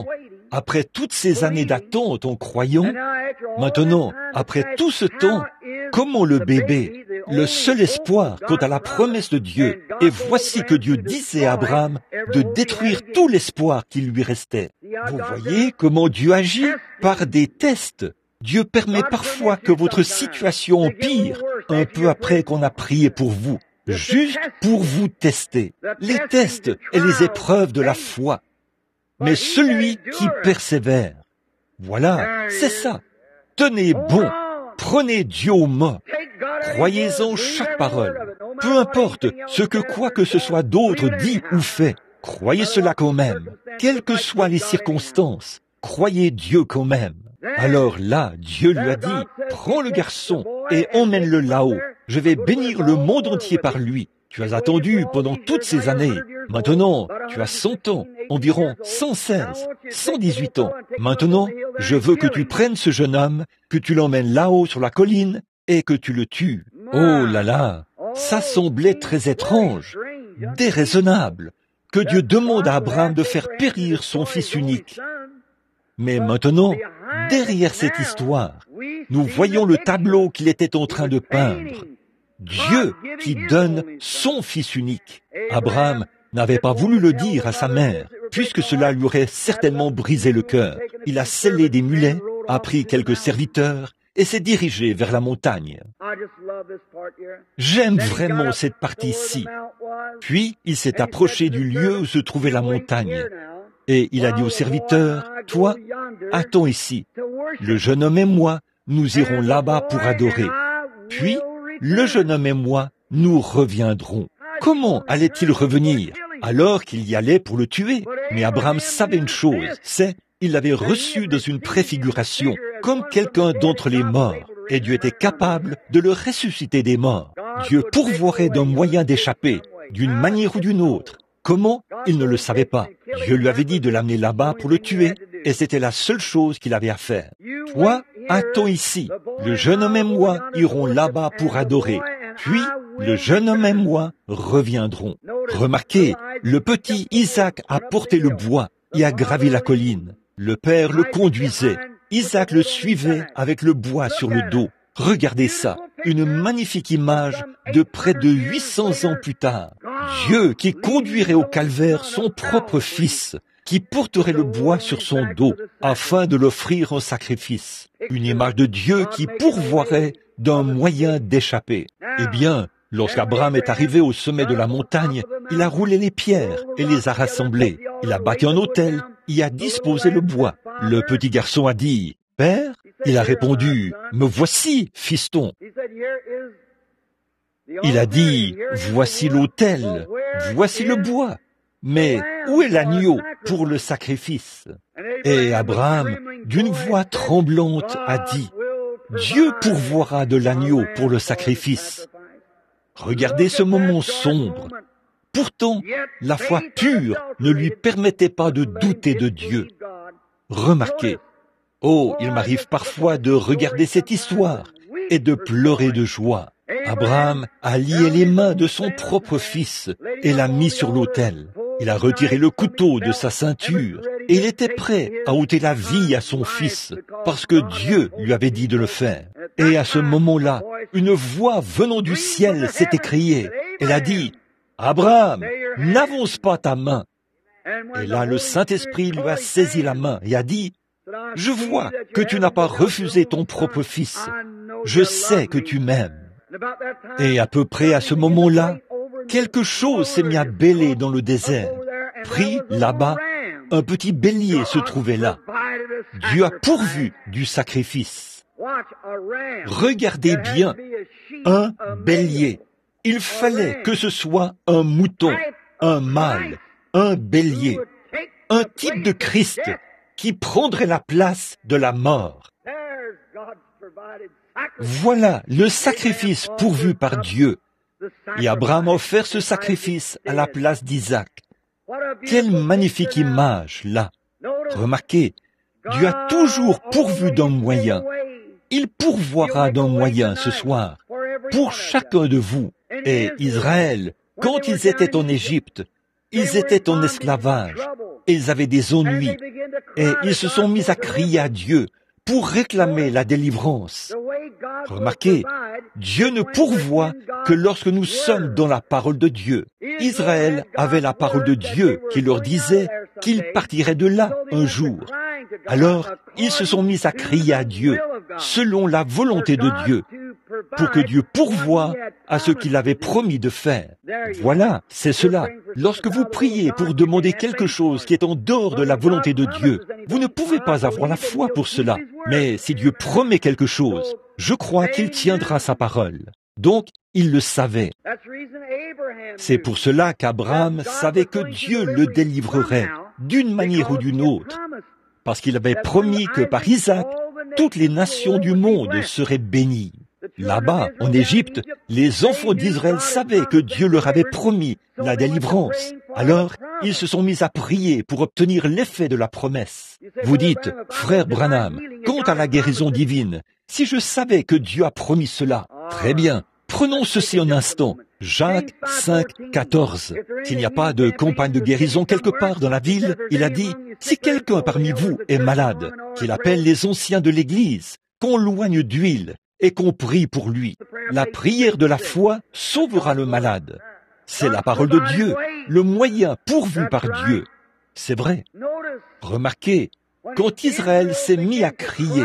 Après toutes ces années d'attente en croyant, maintenant, après tout ce temps, comment le bébé, le seul espoir quant à la promesse de Dieu, et voici que Dieu disait à Abraham de détruire tout l'espoir qui lui restait. Vous voyez comment Dieu agit par des tests. Dieu permet parfois que votre situation empire un peu après qu'on a prié pour vous, juste pour vous tester. Les tests et les épreuves de la foi. Mais celui qui persévère, voilà, c'est ça. Tenez bon, prenez Dieu au mot, croyez-en chaque parole, peu importe ce que quoi que ce soit d'autre dit ou fait, croyez cela quand même, quelles que soient les circonstances, croyez Dieu quand même. Alors là, Dieu lui a dit, prends le garçon et emmène-le là-haut, je vais bénir le monde entier par lui. Tu as attendu pendant toutes ces années. Maintenant, tu as cent ans, environ cent seize, cent dix-huit ans. Maintenant, je veux que tu prennes ce jeune homme, que tu l'emmènes là-haut sur la colline et que tu le tues. Oh là là, ça semblait très étrange, déraisonnable, que Dieu demande à Abraham de faire périr son fils unique. Mais maintenant, derrière cette histoire, nous voyons le tableau qu'il était en train de peindre. Dieu qui donne son fils unique. Abraham n'avait pas voulu le dire à sa mère, puisque cela lui aurait certainement brisé le cœur. Il a scellé des mulets, a pris quelques serviteurs et s'est dirigé vers la montagne. J'aime vraiment cette partie-ci. Puis il s'est approché du lieu où se trouvait la montagne. Et il a dit au serviteur, « Toi, attends ici. Le jeune homme et moi, nous irons là-bas pour adorer. Puis, le jeune homme et moi, nous reviendrons. » Comment allait-il revenir alors qu'il y allait pour le tuer? Mais Abraham savait une chose, c'est il l'avait reçu dans une préfiguration, comme quelqu'un d'entre les morts, et Dieu était capable de le ressusciter des morts. Dieu pourvoirait d'un moyen d'échapper, d'une manière ou d'une autre. Comment? Il ne le savait pas. Dieu lui avait dit de l'amener là-bas pour le tuer, et c'était la seule chose qu'il avait à faire. Toi, attends ici. Le jeune homme et moi irons là-bas pour adorer. Puis, le jeune homme et moi reviendrons. Remarquez, le petit Isaac a porté le bois et a gravi la colline. Le père le conduisait. Isaac le suivait avec le bois sur le dos. Regardez ça, une magnifique image de près de huit cents ans plus tard. Dieu qui conduirait au calvaire son propre fils, qui porterait le bois sur son dos afin de l'offrir en sacrifice. Une image de Dieu qui pourvoirait d'un moyen d'échapper. Eh bien, lorsqu'Abraham est arrivé au sommet de la montagne, il a roulé les pierres et les a rassemblées. Il a bâti un autel, y a disposé le bois. Le petit garçon a dit, « Père ?» Il a répondu, « Me voici, fiston !» Il a dit, « Voici l'autel, voici le bois, mais où est l'agneau pour le sacrifice ?» Et Abraham, d'une voix tremblante, a dit, « Dieu pourvoira de l'agneau pour le sacrifice. » Regardez ce moment sombre. Pourtant, la foi pure ne lui permettait pas de douter de Dieu. Remarquez, oh, il m'arrive parfois de regarder cette histoire et de pleurer de joie. Abraham a lié les mains de son propre fils et l'a mis sur l'autel. Il a retiré le couteau de sa ceinture et il était prêt à ôter la vie à son fils parce que Dieu lui avait dit de le faire. Et à ce moment-là, une voix venant du ciel s'est écriée. Elle a dit, « Abraham, n'avance pas ta main. » Et là, le Saint-Esprit lui a saisi la main et a dit, « Je vois que tu n'as pas refusé ton propre fils. Je sais que tu m'aimes. » Et à peu près à ce moment-là, quelque chose s'est mis à bêler dans le désert. Pris là-bas, un petit bélier se trouvait là. Dieu a pourvu du sacrifice. Regardez bien, un bélier. Il fallait que ce soit un mouton, un mâle, un bélier, un type de Christ qui prendrait la place de la mort. Voilà le sacrifice pourvu par Dieu. Et Abraham a offert ce sacrifice à la place d'Isaac. Quelle magnifique image, là. Remarquez, Dieu a toujours pourvu d'un moyen. Il pourvoira d'un moyen ce soir, pour chacun de vous. Et Israël, quand ils étaient en Égypte, Ils étaient en esclavage, et ils avaient des ennuis, et ils se sont mis à crier à Dieu pour réclamer la délivrance. Remarquez, Dieu ne pourvoit que lorsque nous sommes dans la parole de Dieu. Israël avait la parole de Dieu qui leur disait qu'ils partiraient de là un jour. Alors, ils se sont mis à crier à Dieu, selon la volonté de Dieu, pour que Dieu pourvoie à ce qu'il avait promis de faire. Voilà, c'est cela. Lorsque vous priez pour demander quelque chose qui est en dehors de la volonté de Dieu, vous ne pouvez pas avoir la foi pour cela. Mais si Dieu promet quelque chose, je crois qu'il tiendra sa parole. Donc, il le savait. C'est pour cela qu'Abraham savait que Dieu le délivrerait d'une manière ou d'une autre, parce qu'il avait promis que par Isaac, toutes les nations du monde seraient bénies. Là-bas, en Égypte, les enfants d'Israël savaient que Dieu leur avait promis la délivrance. Alors, ils se sont mis à prier pour obtenir l'effet de la promesse. Vous dites, frère Branham, quant à la guérison divine, si je savais que Dieu a promis cela, très bien, prenons ceci un instant. Jacques cinq, quatorze. S'il n'y a pas de campagne de guérison quelque part dans la ville, il a dit, si quelqu'un parmi vous est malade, qu'il appelle les anciens de l'Église, qu'on loigne d'huile, et qu'on prie pour lui. La prière de la foi sauvera le malade. C'est la parole de Dieu, le moyen pourvu par Dieu. C'est vrai. Remarquez, quand Israël s'est mis à crier,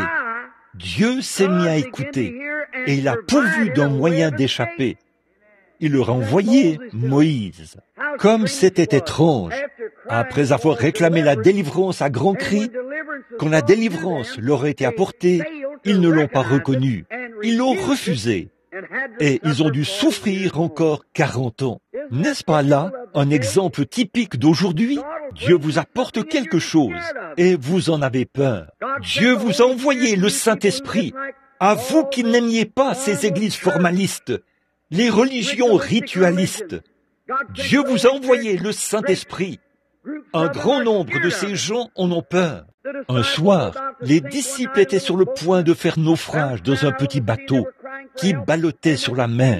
Dieu s'est mis à écouter, et il a pourvu d'un moyen d'échapper. Il leur a envoyé Moïse. Comme c'était étrange, après avoir réclamé la délivrance à grands cris, quand la délivrance leur a été apportée, ils ne l'ont pas reconnue. Ils l'ont refusé. Et ils ont dû souffrir encore quarante ans. N'est-ce pas là un exemple typique d'aujourd'hui? Dieu vous apporte quelque chose et vous en avez peur. Dieu vous a envoyé le Saint-Esprit. À vous qui n'aimiez pas ces églises formalistes, les religions ritualistes, Dieu vous a envoyé le Saint-Esprit. Un grand nombre de ces gens en ont peur. Un soir, les disciples étaient sur le point de faire naufrage dans un petit bateau qui ballottait sur la mer,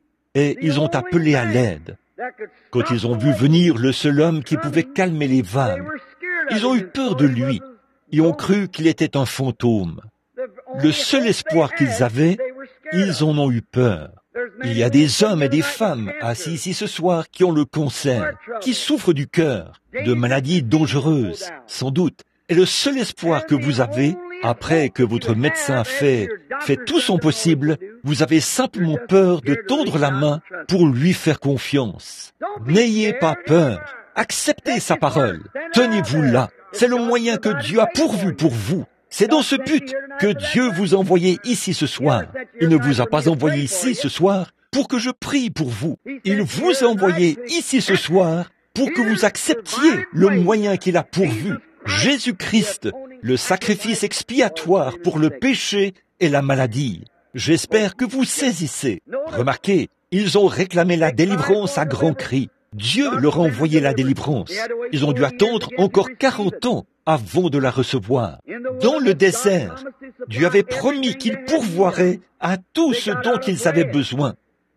et ils ont appelé à l'aide. Quand ils ont vu venir le seul homme qui pouvait calmer les vagues, ils ont eu peur de lui et ont cru qu'il était un fantôme. Le seul espoir qu'ils avaient, ils en ont eu peur. Il y a des hommes et des femmes assis ici ce soir qui ont le cancer, qui souffrent du cœur, de maladies dangereuses, sans doute. Et le seul espoir que vous avez, après que votre médecin fait, fait tout son possible, vous avez simplement peur de tendre la main pour lui faire confiance. N'ayez pas peur. Acceptez sa parole. Tenez-vous là. C'est le moyen que Dieu a pourvu pour vous. C'est dans ce but que Dieu vous a envoyé ici ce soir. Il ne vous a pas envoyé ici ce soir pour que je prie pour vous. Il vous a envoyé ici ce soir pour que vous acceptiez le moyen qu'il a pourvu. Jésus-Christ, le sacrifice expiatoire pour le péché et la maladie. J'espère que vous saisissez. Remarquez, ils ont réclamé la délivrance à grands cris. Dieu leur a envoyé la délivrance. Ils ont dû attendre encore quarante ans avant de la recevoir. Dans le désert, Dieu avait promis qu'il pourvoirait à tout ce dont ils avaient besoin.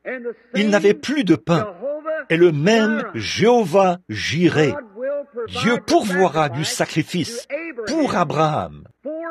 Ils n'avaient plus de pain. Et le même Jéhovah Jireh, Dieu pourvoira du sacrifice pour Abraham.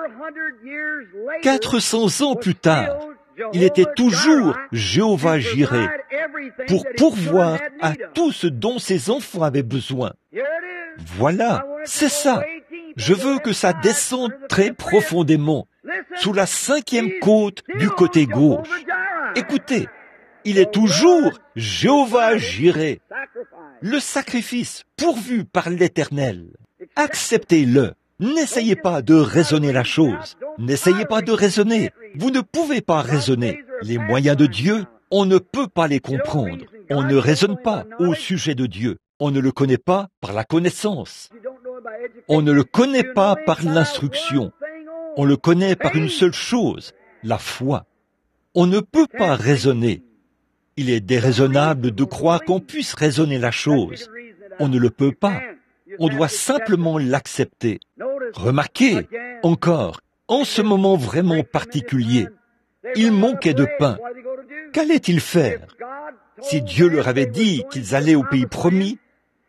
quatre cents ans plus tard, il était toujours Jéhovah Jireh pour pourvoir à tout ce dont ses enfants avaient besoin. Voilà, c'est ça. Je veux que ça descende très profondément, sous la cinquième côte du côté gauche. Écoutez, il est toujours Jéhovah Jireh, le sacrifice pourvu par l'Éternel. Acceptez-le. N'essayez pas de raisonner la chose. N'essayez pas de raisonner. Vous ne pouvez pas raisonner. Les moyens de Dieu, on ne peut pas les comprendre. On ne raisonne pas au sujet de Dieu. On ne le connaît pas par la connaissance. On ne le connaît pas par l'instruction. On le connaît par une seule chose, la foi. On ne peut pas raisonner. Il est déraisonnable de croire qu'on puisse raisonner la chose. On ne le peut pas. On doit simplement l'accepter. Remarquez, encore, en ce moment vraiment particulier, il manquait de pain. Qu'allaient-ils faire? Si Dieu leur avait dit qu'ils allaient au pays promis,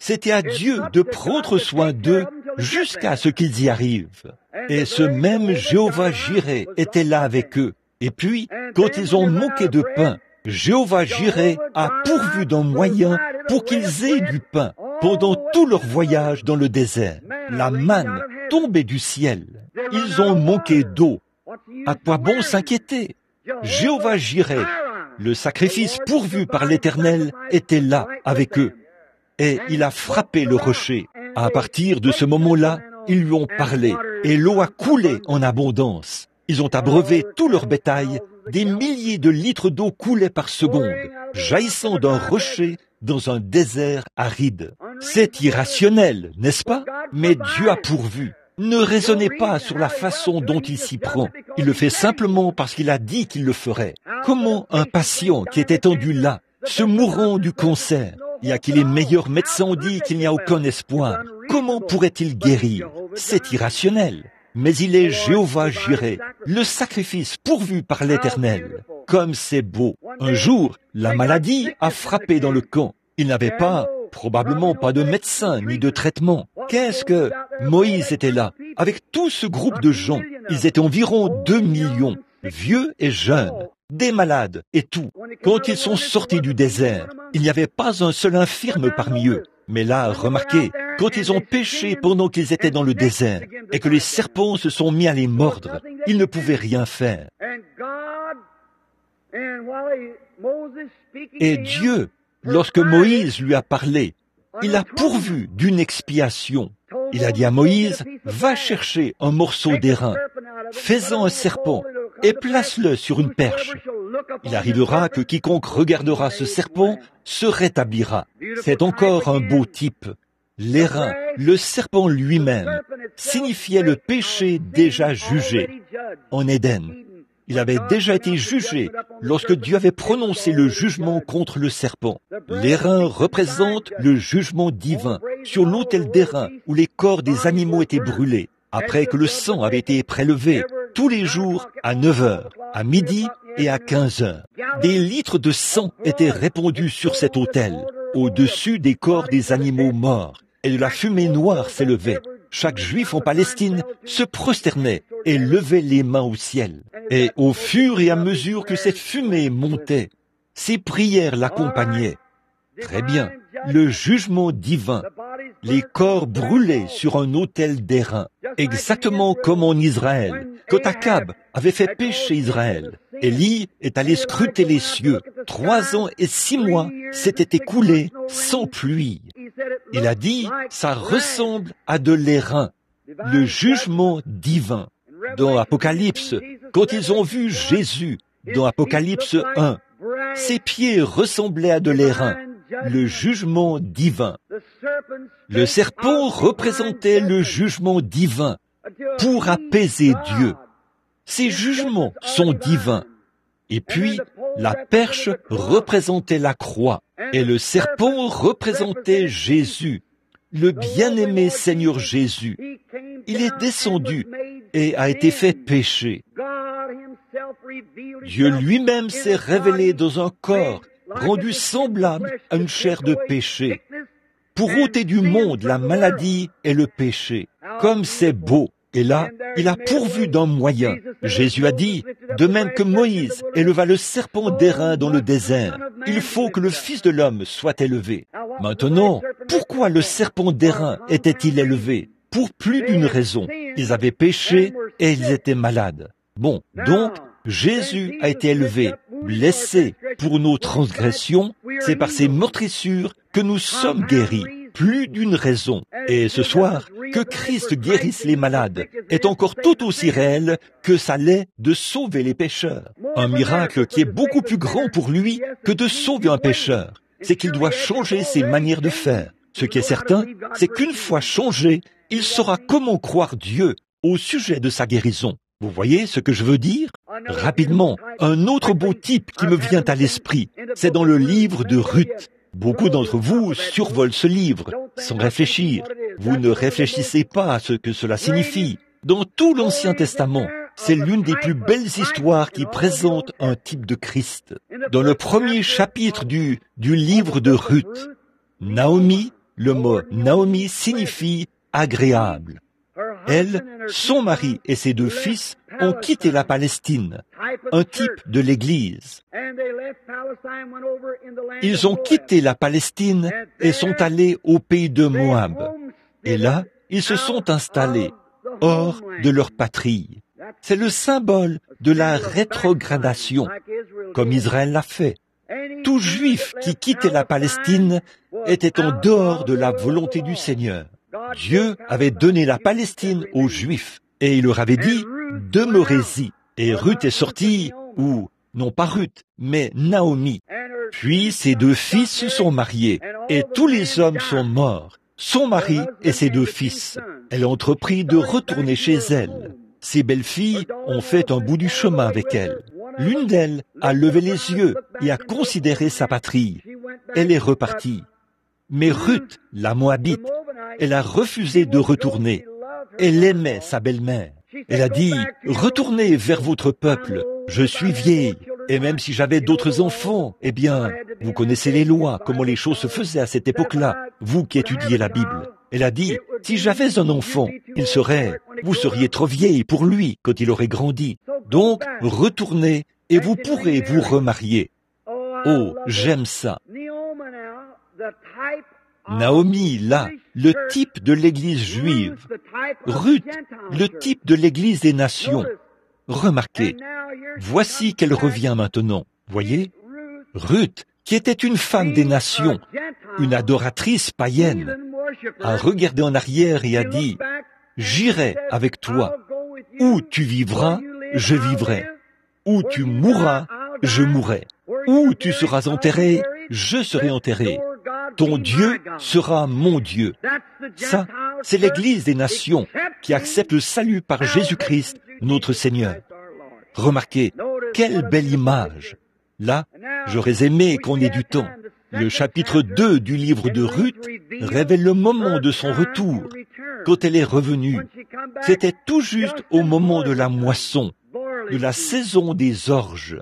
C'était à Dieu de prendre soin d'eux jusqu'à ce qu'ils y arrivent. Et ce même Jéhovah Jireh était là avec eux. Et puis, quand ils ont manqué de pain, Jéhovah Jireh a pourvu d'un moyen pour qu'ils aient du pain pendant tout leur voyage dans le désert. La manne tombait du ciel. Ils ont manqué d'eau. À quoi bon s'inquiéter? Jéhovah Jireh, le sacrifice pourvu par l'Éternel, était là avec eux. Et il a frappé le rocher. À partir de ce moment-là, ils lui ont parlé, et l'eau a coulé en abondance. Ils ont abreuvé tout leur bétail. Des milliers de litres d'eau coulaient par seconde, jaillissant d'un rocher dans un désert aride. C'est irrationnel, n'est-ce pas? Mais Dieu a pourvu. Ne raisonnez pas sur la façon dont il s'y prend. Il le fait simplement parce qu'il a dit qu'il le ferait. Comment un patient qui est étendu là, se mourant du cancer, et à qui les meilleurs médecins ont dit qu'il n'y a aucun espoir, comment pourrait-il guérir? C'est irrationnel. Mais il est Jéhovah Jireh, le sacrifice pourvu par l'Éternel. Comme c'est beau. Un jour, la maladie a frappé dans le camp. Il n'avait pas, probablement pas de médecin ni de traitement. Qu'est-ce que... Moïse était là, avec tout ce groupe de gens. Ils étaient environ deux millions, vieux et jeunes, des malades et tout. Quand ils sont sortis du désert, il n'y avait pas un seul infirme parmi eux. Mais là, remarquez, quand ils ont péché pendant qu'ils étaient dans le désert et que les serpents se sont mis à les mordre, ils ne pouvaient rien faire. Et Dieu, lorsque Moïse lui a parlé, il a pourvu d'une expiation. Il a dit à Moïse, va chercher un morceau d'airain, fais-en un serpent et place-le sur une perche. Il arrivera que quiconque regardera ce serpent se rétablira. C'est encore un beau type. L'airain, le serpent lui-même, signifiait le péché déjà jugé. En Éden, il avait déjà été jugé lorsque Dieu avait prononcé le jugement contre le serpent. L'airain représente le jugement divin sur l'autel d'airain où les corps des animaux étaient brûlés, après que le sang avait été prélevé, tous les jours à neuf heures, à midi et à quinze heures. Des litres de sang étaient répandus sur cet autel, au-dessus des corps des animaux morts, et de la fumée noire s'élevait. Chaque juif en Palestine se prosternait et levait les mains au ciel. Et au fur et à mesure que cette fumée montait, ses prières l'accompagnaient. Très bien, le jugement divin, les corps brûlés sur un autel d'airain, exactement comme en Israël, quand Akab avait fait pécher Israël. Élie est allé scruter les cieux. Trois ans et six mois s'étaient écoulés sans pluie. Il a dit, ça ressemble à de l'airain, le jugement divin. Dans Apocalypse, quand ils ont vu Jésus, dans Apocalypse un, ses pieds ressemblaient à de l'airain, le jugement divin. Le serpent représentait le jugement divin pour apaiser Dieu. Ces jugements sont divins. Et puis, la perche représentait la croix, et le serpent représentait Jésus, le bien-aimé Seigneur Jésus. Il est descendu et a été fait péché. Dieu lui-même s'est révélé dans un corps rendu semblable à une chair de péché, pour ôter du monde la maladie et le péché. Comme c'est beau! Et là, il a pourvu d'un moyen. Jésus a dit, de même que Moïse éleva le serpent d'airain dans le désert, il faut que le Fils de l'homme soit élevé. Maintenant, pourquoi le serpent d'airain était-il élevé? Pour plus d'une raison. Ils avaient péché et ils étaient malades. Bon, donc, Jésus a été élevé, blessé pour nos transgressions, c'est par ses meurtrissures que nous sommes guéris. Plus d'une raison. Et ce soir, que Christ guérisse les malades est encore tout aussi réel que ça l'est de sauver les pécheurs. Un miracle qui est beaucoup plus grand pour lui que de sauver un pécheur, c'est qu'il doit changer ses manières de faire. Ce qui est certain, c'est qu'une fois changé, il saura comment croire Dieu au sujet de sa guérison. Vous voyez ce que je veux dire? Rapidement, un autre beau type qui me vient à l'esprit, c'est dans le livre de Ruth. Beaucoup d'entre vous survolent ce livre sans réfléchir. Vous ne réfléchissez pas à ce que cela signifie. Dans tout l'Ancien Testament, c'est l'une des plus belles histoires qui présente un type de Christ. Dans le premier chapitre du, du livre de Ruth, Naomi Le mot Naomi signifie agréable. Elle, son mari et ses deux fils ont quitté la Palestine, un type de l'Église. Ils ont quitté la Palestine et sont allés au pays de Moab. Et là, ils se sont installés hors de leur patrie. C'est le symbole de la rétrogradation, comme Israël l'a fait. Tout Juif qui quittait la Palestine était en dehors de la volonté du Seigneur. Dieu avait donné la Palestine aux Juifs, et il leur avait dit, demeurez-y. Et Ruth est sortie, ou, non pas Ruth, mais Naomi. Puis ses deux fils se sont mariés, et tous les hommes sont morts, son mari et ses deux fils. Elle a entrepris de retourner chez elle. Ses belles-filles ont fait un bout du chemin avec elle. L'une d'elles a levé les yeux et a considéré sa patrie. Elle est repartie. Mais Ruth, la Moabite, elle a refusé de retourner. Elle aimait sa belle-mère. Elle a dit, « Retournez vers votre peuple, je suis vieille, et même si j'avais d'autres enfants, eh bien, vous connaissez les lois, comment les choses se faisaient à cette époque-là, vous qui étudiez la Bible. » Elle a dit, « Si j'avais un enfant, il serait, vous seriez trop vieille pour lui quand il aurait grandi. Donc, retournez et vous pourrez vous remarier. » Oh, j'aime ça. Naomi, là, le type de l'Église juive. Ruth, le type de l'Église des nations. Remarquez, voici qu'elle revient maintenant. Voyez, Ruth, qui était une femme des nations, une adoratrice païenne, a regardé en arrière et a dit, « J'irai avec toi. Où tu vivras, je vivrai. Où tu mourras, je mourrai. Où tu seras enterré, je serai enterré. Ton Dieu sera mon Dieu. » Ça, c'est l'Église des nations qui accepte le salut par Jésus-Christ, notre Seigneur. Remarquez, quelle belle image. Là, j'aurais aimé qu'on ait du temps. Le chapitre deux du livre de Ruth révèle le moment de son retour. Quand elle est revenue, c'était tout juste au moment de la moisson, de la saison des orges.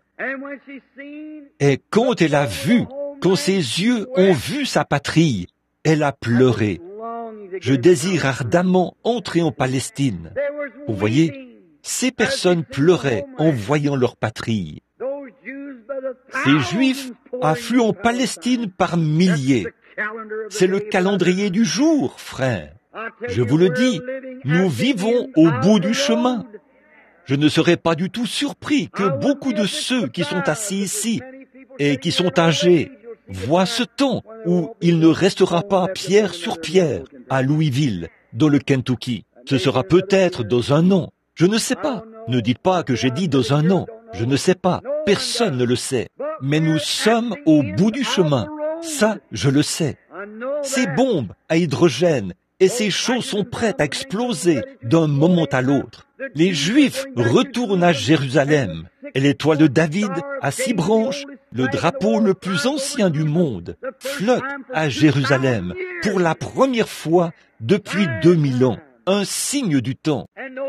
Et quand elle a vu, quand ses yeux ont vu sa patrie, elle a pleuré. Je désire ardemment entrer en Palestine. Vous voyez, ces personnes pleuraient en voyant leur patrie. Ces Juifs affluent en Palestine par milliers. C'est le calendrier du jour, frère. Je vous le dis, nous vivons au bout du chemin. Je ne serais pas du tout surpris que beaucoup de ceux qui sont assis ici et qui sont âgés voient ce temps où il ne restera pas pierre sur pierre à Louisville, dans le Kentucky. Ce sera peut-être dans un an. Je ne sais pas. Ne dites pas que j'ai dit dans un an. Je ne sais pas. Personne ne le sait. Mais nous sommes au bout du chemin. Ça, je le sais. Ces bombes à hydrogène et ces choses sont prêtes à exploser d'un moment à l'autre. Les Juifs retournent à Jérusalem. Et l'étoile de David à six branches, le drapeau le plus ancien du monde, flotte à Jérusalem pour la première fois depuis deux mille ans. Un signe du temps.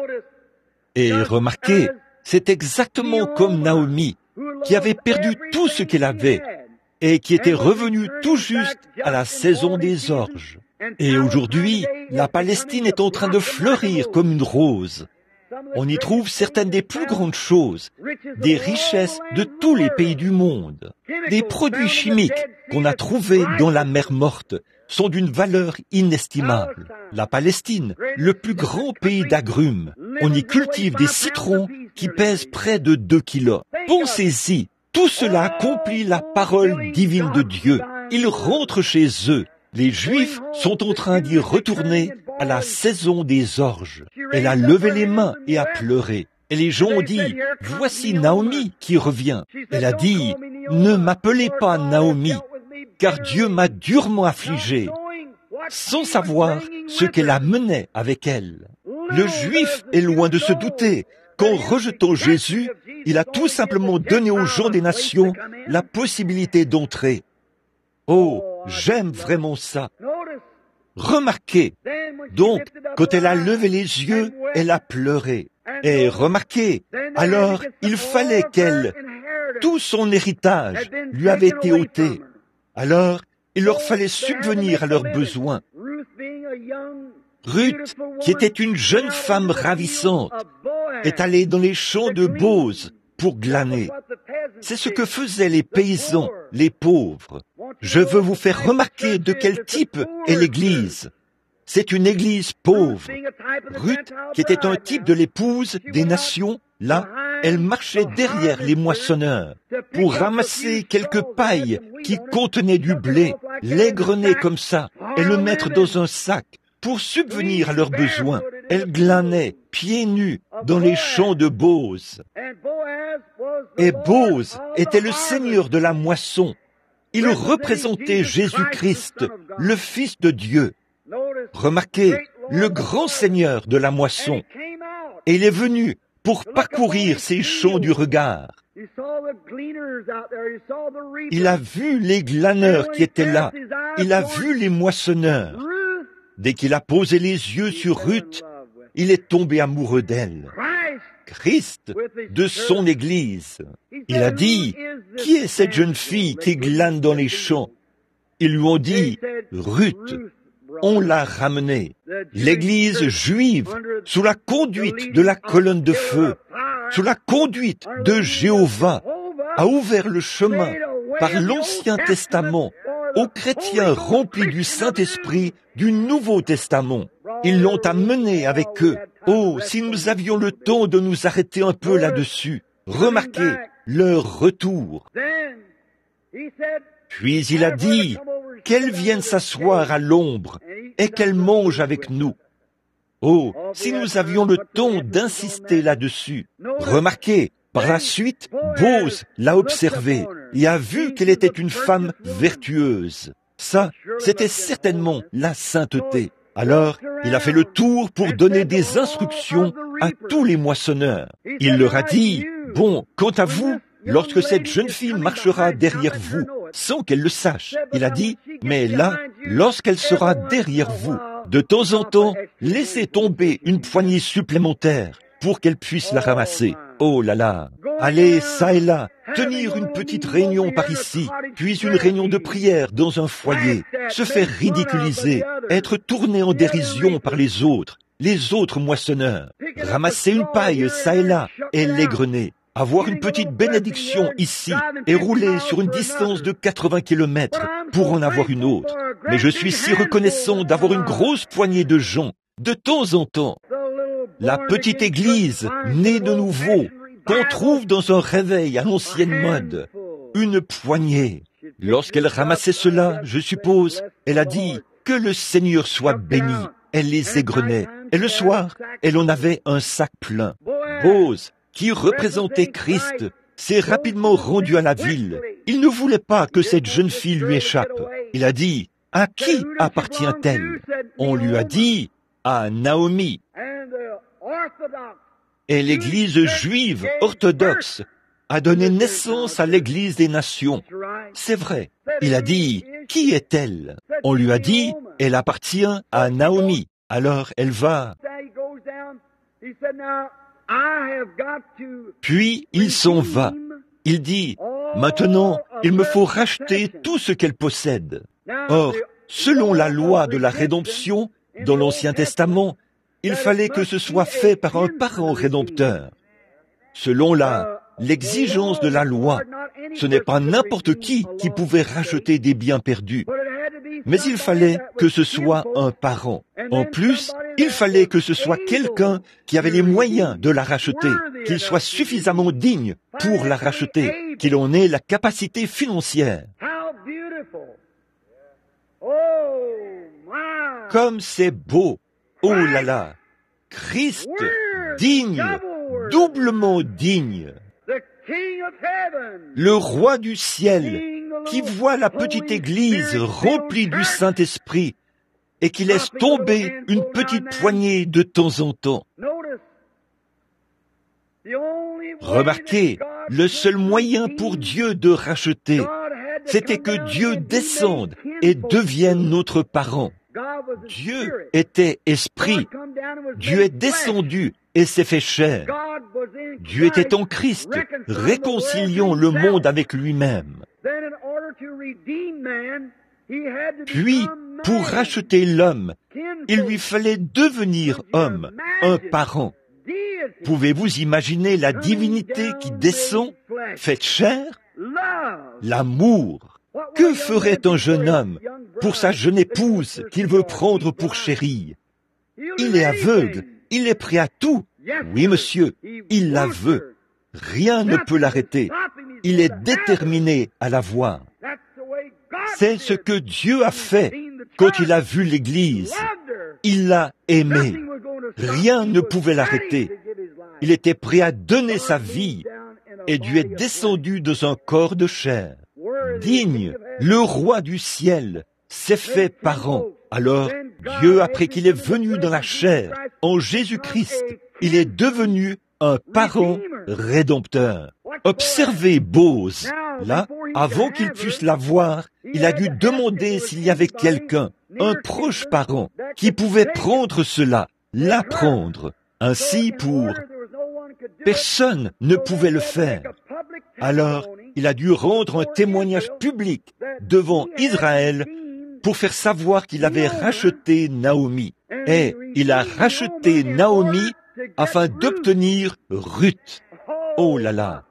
Et remarquez, c'est exactement comme Naomi, qui avait perdu tout ce qu'elle avait et qui était revenue tout juste à la saison des orges. Et aujourd'hui, la Palestine est en train de fleurir comme une rose. On y trouve certaines des plus grandes choses, des richesses de tous les pays du monde. Des produits chimiques qu'on a trouvés dans la mer morte sont d'une valeur inestimable. La Palestine, le plus grand pays d'agrumes, on y cultive des citrons qui pèsent près de deux kilos. Pensez-y, tout cela accomplit la parole divine de Dieu. Ils rentrent chez eux. Les Juifs sont en train d'y retourner à la saison des orges. Elle a levé les mains et a pleuré. Et les gens ont dit, « Voici Naomi qui revient. » Elle a dit, « Ne m'appelez pas Naomi, car Dieu m'a durement affligé. » Sans savoir ce qu'elle amenait avec elle. Le Juif est loin de se douter qu'en rejetant Jésus, il a tout simplement donné aux gens des nations la possibilité d'entrer. Oh, j'aime vraiment ça. Remarquez, donc, quand elle a levé les yeux, elle a pleuré. Et remarquez, alors il fallait qu'elle, tout son héritage lui avait été ôté. Alors, Il leur fallait subvenir à leurs besoins. Ruth, qui était une jeune femme ravissante, est allée dans les champs de Bose pour glaner. C'est ce que faisaient les paysans, les pauvres. Je veux vous faire remarquer de quel type est l'Église. C'est une Église pauvre. Ruth, qui était un type de l'épouse des nations, là, elle marchait derrière les moissonneurs pour ramasser quelques pailles qui contenaient du blé, l'égrener comme ça et le mettre dans un sac pour subvenir à leurs besoins. Elle glanait, pieds nus, dans les champs de Bose. Et Bose était le seigneur de la moisson. Il représentait Jésus-Christ, le Fils de Dieu. Remarquez, le grand seigneur de la moisson. Et il est venu pour parcourir ces champs du regard. Il a vu les glaneurs qui étaient là. Il a vu les moissonneurs. Dès qu'il a posé les yeux sur Ruth, il est tombé amoureux d'elle. Christ, de son Église. Il a dit, « Qui est cette jeune fille qui glane dans les champs ?» Ils lui ont dit, « Ruth. » On l'a ramenée. L'Église juive, sous la conduite de la colonne de feu, sous la conduite de Jéhovah, a ouvert le chemin par l'Ancien Testament aux chrétiens remplis du Saint-Esprit du Nouveau Testament. Ils l'ont amené avec eux. Oh, si nous avions le temps de nous arrêter un peu là-dessus. Remarquez leur retour. Puis il a dit qu'elle vienne s'asseoir à l'ombre et qu'elle mange avec nous. Oh, si nous avions le temps d'insister là-dessus. Remarquez, par la suite, Bose l'a observée et a vu qu'elle était une femme vertueuse. Ça, c'était certainement la sainteté. Alors, il a fait le tour pour donner des instructions à tous les moissonneurs. Il leur a dit, « Bon, quant à vous, lorsque cette jeune fille marchera derrière vous, sans qu'elle le sache, il a dit, mais là, lorsqu'elle sera derrière vous, de temps en temps, laissez tomber une poignée supplémentaire pour qu'elle puisse la ramasser. Oh là là! Allez, ça et là, tenir une petite réunion par ici, puis une réunion de prière dans un foyer, se faire ridiculiser, être tourné en dérision par les autres, les autres moissonneurs, ramasser une paille ça et là et l'égrener. Avoir une petite bénédiction ici et rouler sur une distance de quatre-vingts kilomètres pour en avoir une autre. Mais je suis si reconnaissant d'avoir une grosse poignée de gens, de temps en temps. La petite église, née de nouveau, qu'on trouve dans un réveil à l'ancienne mode. Une poignée. Lorsqu'elle ramassait cela, je suppose, elle a dit « Que le Seigneur soit béni ». Elle les égrenait. Et le soir, elle en avait un sac plein. Bose, qui représentait Christ, s'est rapidement rendu à la ville. Il ne voulait pas que cette jeune fille lui échappe. Il a dit, « À qui appartient-elle » On lui a dit, « À Naomi ». Et l'Église juive orthodoxe a donné naissance à l'Église des nations. C'est vrai. Il a dit, « Qui est-elle » On lui a dit, « Elle appartient à Naomi ». Alors elle va. Puis il s'en va. Il dit, « Maintenant, il me faut racheter tout ce qu'elle possède. » Or, selon la loi de la rédemption, dans l'Ancien Testament, il fallait que ce soit fait par un parent rédempteur. Selon la, l'exigence de la loi, ce n'est pas n'importe qui qui pouvait racheter des biens perdus. Mais il fallait que ce soit un parent. En plus, il fallait que ce soit quelqu'un qui avait les moyens de la racheter, qu'il soit suffisamment digne pour la racheter, qu'il en ait la capacité financière. Comme c'est beau! Oh là là! Christ, digne, doublement digne. Le roi du ciel, qui voit la petite église remplie du Saint-Esprit et qui laisse tomber une petite poignée de temps en temps. Remarquez, le seul moyen pour Dieu de racheter, c'était que Dieu descende et devienne notre parent. Dieu était esprit. Dieu est descendu et s'est fait chair. Dieu était en Christ, réconciliant le monde avec lui-même. Puis, pour racheter l'homme, il lui fallait devenir homme, un parent. Pouvez-vous imaginer la divinité qui descend, faite chair? L'amour. Que ferait un jeune homme pour sa jeune épouse qu'il veut prendre pour chérie? Il est aveugle, il est prêt à tout. Oui, monsieur, il la veut. Rien ne peut l'arrêter. Il est déterminé à la voir. C'est ce que Dieu a fait quand il a vu l'Église. Il l'a aimée. Rien ne pouvait l'arrêter. Il était prêt à donner sa vie et Dieu est descendu dans un corps de chair. Digne, le roi du ciel s'est fait parent. Alors, Dieu, après qu'il est venu dans la chair, en Jésus-Christ, il est devenu un parent rédempteur. Observez Bose. Là, avant qu'il puisse la voir, il a dû demander s'il y avait quelqu'un, un proche parent, qui pouvait prendre cela, l'apprendre. Ainsi, pour... Personne ne pouvait le faire. Alors, il a dû rendre un témoignage public devant Israël pour faire savoir qu'il avait racheté Naomi. Et il a racheté Naomi afin d'obtenir Ruth. Oh là là!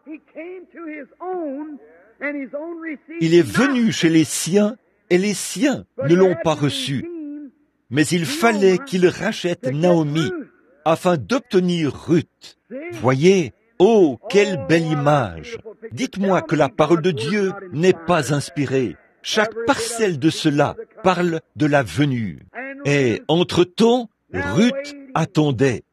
Il est venu chez les siens et les siens ne l'ont pas reçu. Mais il fallait qu'il rachète Naomi afin d'obtenir Ruth. Voyez, oh, quelle belle image! Dites-moi que la parole de Dieu n'est pas inspirée. Chaque parcelle de cela parle de la venue. Et entre-temps, Ruth attendait.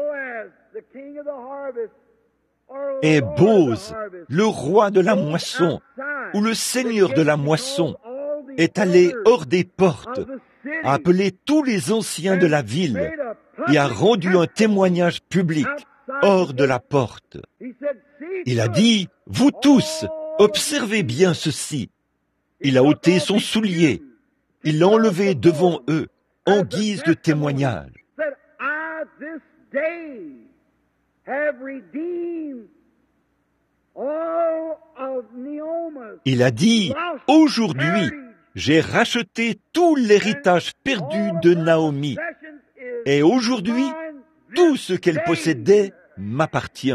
Et Bose, le roi de la moisson, ou le seigneur de la moisson, est allé hors des portes, a appelé tous les anciens de la ville et a rendu un témoignage public hors de la porte. Il a dit, « Vous tous, observez bien ceci. » Il a ôté son soulier. Il l'a enlevé devant eux, en guise de témoignage. Il a dit, « Aujourd'hui, j'ai racheté tout l'héritage perdu de Naomi. Et aujourd'hui, tout ce qu'elle possédait m'appartient. »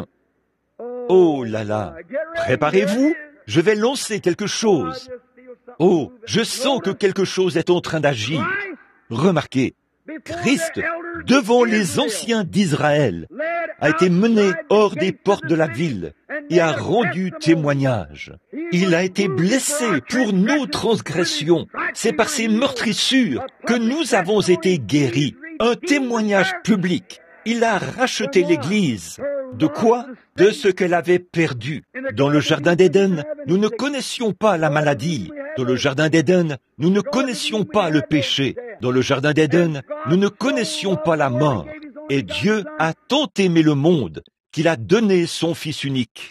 Oh là là, préparez-vous, je vais lancer quelque chose. Oh, je sens que quelque chose est en train d'agir. Remarquez, Christ, devant les anciens d'Israël, a été mené hors des portes de la ville et a rendu témoignage. Il a été blessé pour nos transgressions. C'est par ses meurtrissures que nous avons été guéris. Un témoignage public. Il a racheté l'Église. De quoi? De ce qu'elle avait perdu. Dans le jardin d'Éden, nous ne connaissions pas la maladie. Dans le jardin d'Éden, nous ne connaissions pas le péché. Dans le jardin d'Éden, nous ne connaissions pas la mort. Et Dieu a tant aimé le monde qu'il a donné son Fils unique.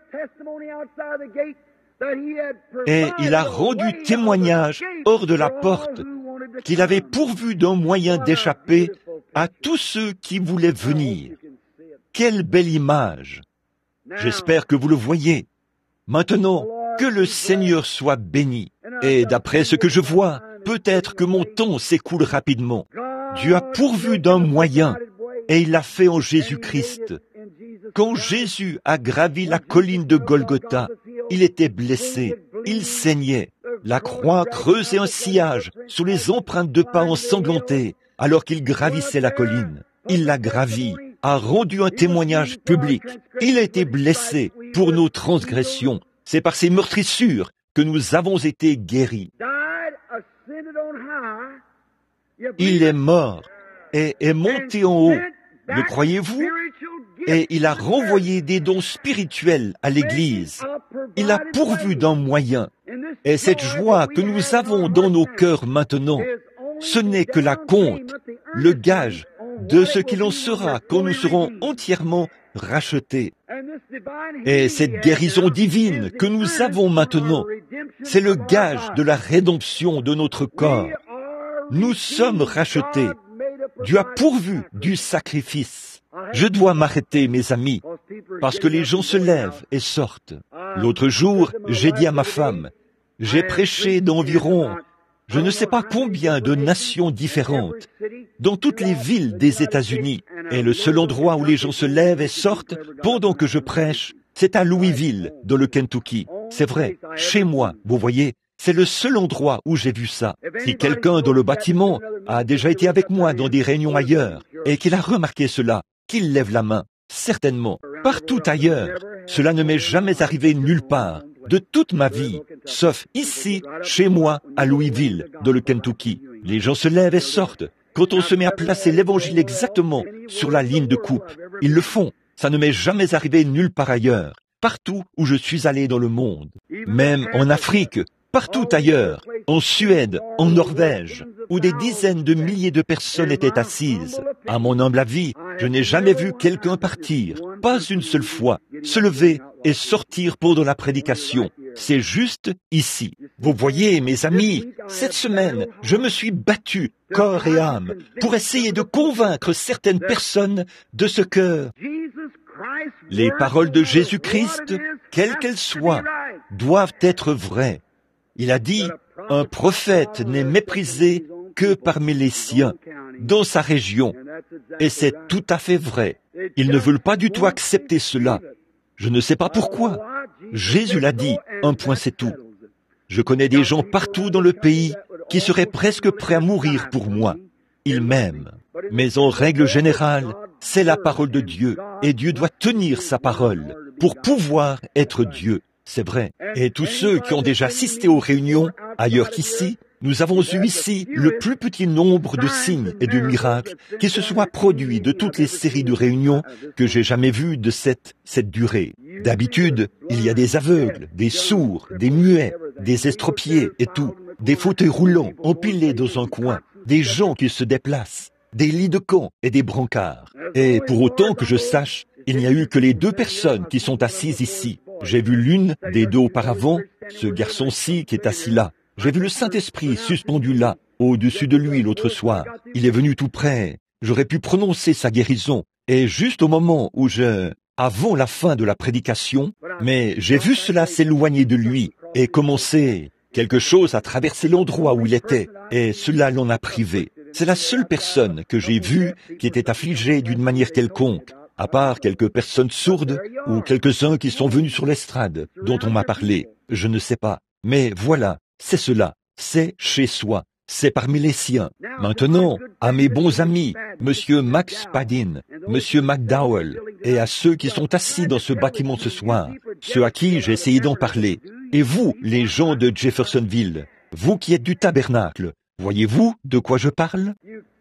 Et il a rendu témoignage hors de la porte qu'il avait pourvu d'un moyen d'échapper à tous ceux qui voulaient venir. Quelle belle image! J'espère que vous le voyez. Maintenant, que le Seigneur soit béni. Et d'après ce que je vois, peut-être que mon temps s'écoule rapidement. Dieu a pourvu d'un moyen, et il l'a fait en Jésus-Christ. Quand Jésus a gravi la colline de Golgotha, il était blessé, il saignait. La croix creusait un sillage sous les empreintes de pas ensanglantés, alors qu'il gravissait la colline. Il l'a gravi, a rendu un témoignage public. Il a été blessé pour nos transgressions. C'est par ses meurtrissures que nous avons été guéris. Il est mort et est monté en haut. Le croyez-vous? Et il a renvoyé des dons spirituels à l'Église. Il a pourvu d'un moyen. Et cette joie que nous avons dans nos cœurs maintenant, ce n'est que la compte, le gage de ce qu'il en sera quand nous serons entièrement rachetés. Et cette guérison divine que nous avons maintenant, c'est le gage de la rédemption de notre corps. Nous sommes rachetés. Dieu a pourvu du sacrifice. Je dois m'arrêter, mes amis, parce que les gens se lèvent et sortent. L'autre jour, j'ai dit à ma femme, j'ai prêché d'environ je ne sais pas combien de nations différentes, dans toutes les villes des États-Unis, et le seul endroit où les gens se lèvent et sortent pendant que je prêche, c'est à Louisville, dans le Kentucky. C'est vrai, chez moi, vous voyez, c'est le seul endroit où j'ai vu ça. Si quelqu'un dans le bâtiment a déjà été avec moi dans des réunions ailleurs, et qu'il a remarqué cela, qu'il lève la main. Certainement, partout ailleurs, cela ne m'est jamais arrivé nulle part, de toute ma vie, sauf ici, chez moi, à Louisville, dans le Kentucky. Les gens se lèvent et sortent. Quand on se met à placer l'évangile exactement sur la ligne de coupe, ils le font. Ça ne m'est jamais arrivé nulle part ailleurs, partout où je suis allé dans le monde. Même en Afrique, partout ailleurs, en Suède, en Norvège, où des dizaines de milliers de personnes étaient assises. À mon humble avis, je n'ai jamais vu quelqu'un partir, pas une seule fois, se lever et sortir pendant la prédication. C'est juste ici. Vous voyez, mes amis, cette semaine, je me suis battu, corps et âme, pour essayer de convaincre certaines personnes de ce que les paroles de Jésus-Christ, quelles qu'elles soient, doivent être vraies. Il a dit, un prophète n'est méprisé que parmi les siens, dans sa région. Et c'est tout à fait vrai. Ils ne veulent pas du tout accepter cela. Je ne sais pas pourquoi. Jésus l'a dit, un point c'est tout. Je connais des gens partout dans le pays qui seraient presque prêts à mourir pour moi. Ils m'aiment. Mais en règle générale, c'est la parole de Dieu, et Dieu doit tenir sa parole pour pouvoir être Dieu. C'est vrai. Et tous ceux qui ont déjà assisté aux réunions, ailleurs qu'ici, nous avons eu ici le plus petit nombre de signes et de miracles qui se soient produits de toutes les séries de réunions que j'ai jamais vues de cette, cette durée. D'habitude, il y a des aveugles, des sourds, des muets, des estropiés et tout, des fauteuils roulants empilés dans un coin, des gens qui se déplacent, des lits de camp et des brancards. Et pour autant que je sache, il n'y a eu que les deux personnes qui sont assises ici. J'ai vu l'une des deux auparavant, ce garçon-ci qui est assis là. J'ai vu le Saint-Esprit suspendu là, au-dessus de lui l'autre soir. Il est venu tout près. J'aurais pu prononcer sa guérison. Et juste au moment où je... avant la fin de la prédication, mais j'ai vu cela s'éloigner de lui et commencer quelque chose à traverser l'endroit où il était. Et cela l'en a privé. C'est la seule personne que j'ai vue qui était affligée d'une manière quelconque, à part quelques personnes sourdes ou quelques-uns qui sont venus sur l'estrade dont on m'a parlé. Je ne sais pas. Mais voilà. C'est cela, c'est chez soi, c'est parmi les siens. Maintenant, à mes bons amis, Monsieur Max Padin, Monsieur McDowell, et à ceux qui sont assis dans ce bâtiment ce soir, ceux à qui j'ai essayé d'en parler, et vous, les gens de Jeffersonville, vous qui êtes du tabernacle, voyez-vous de quoi je parle?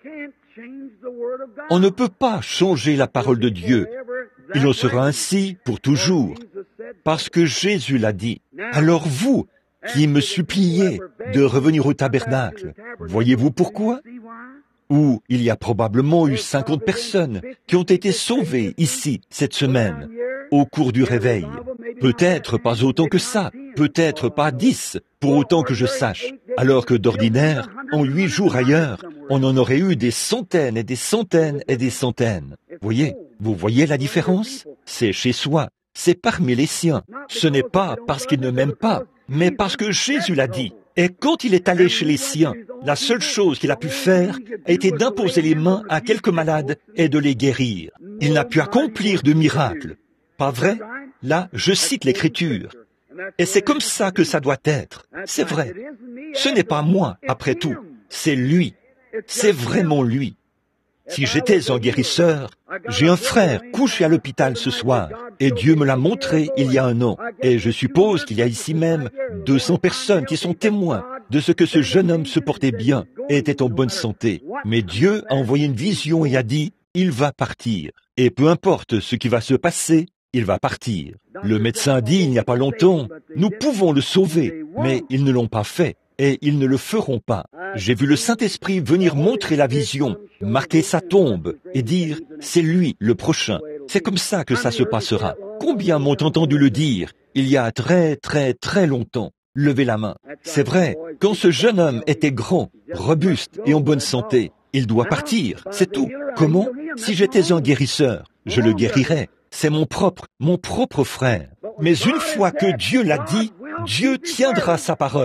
On ne peut pas changer la parole de Dieu. Il en sera ainsi pour toujours, parce que Jésus l'a dit. Alors vous, qui me suppliait de revenir au tabernacle. Voyez-vous pourquoi? Où il y a probablement eu cinquante personnes qui ont été sauvées ici cette semaine, au cours du réveil. Peut-être pas autant que ça, peut-être pas dix, pour autant que je sache, alors que d'ordinaire, en huit jours ailleurs, on en aurait eu des centaines et des centaines et des centaines. Voyez, vous voyez la différence? C'est chez soi, c'est parmi les siens. Ce n'est pas parce qu'ils ne m'aiment pas, mais parce que Jésus l'a dit. Et quand il est allé chez les siens, la seule chose qu'il a pu faire a été d'imposer les mains à quelques malades et de les guérir. Il n'a pu accomplir de miracles. Pas vrai? Là, je cite l'Écriture. Et c'est comme ça que ça doit être. C'est vrai. Ce n'est pas moi, après tout. C'est lui. C'est vraiment lui. Si j'étais un guérisseur, j'ai un frère couché à l'hôpital ce soir, et Dieu me l'a montré il y a un an, et je suppose qu'il y a ici même deux cents personnes qui sont témoins de ce que ce jeune homme se portait bien et était en bonne santé. Mais Dieu a envoyé une vision et a dit, il va partir. Et peu importe ce qui va se passer, il va partir. Le médecin a dit il n'y a pas longtemps, nous pouvons le sauver, mais ils ne l'ont pas fait. Et ils ne le feront pas. J'ai vu le Saint-Esprit venir montrer la vision, marquer sa tombe et dire, c'est lui le prochain. C'est comme ça que ça se passera. Combien m'ont entendu le dire il y a très très très longtemps? Levez la main. C'est vrai, quand ce jeune homme était grand, robuste et en bonne santé, il doit partir, c'est tout. Comment? Si j'étais un guérisseur, je le guérirais. C'est mon propre, mon propre frère. Mais une fois que Dieu l'a dit, Dieu tiendra sa parole.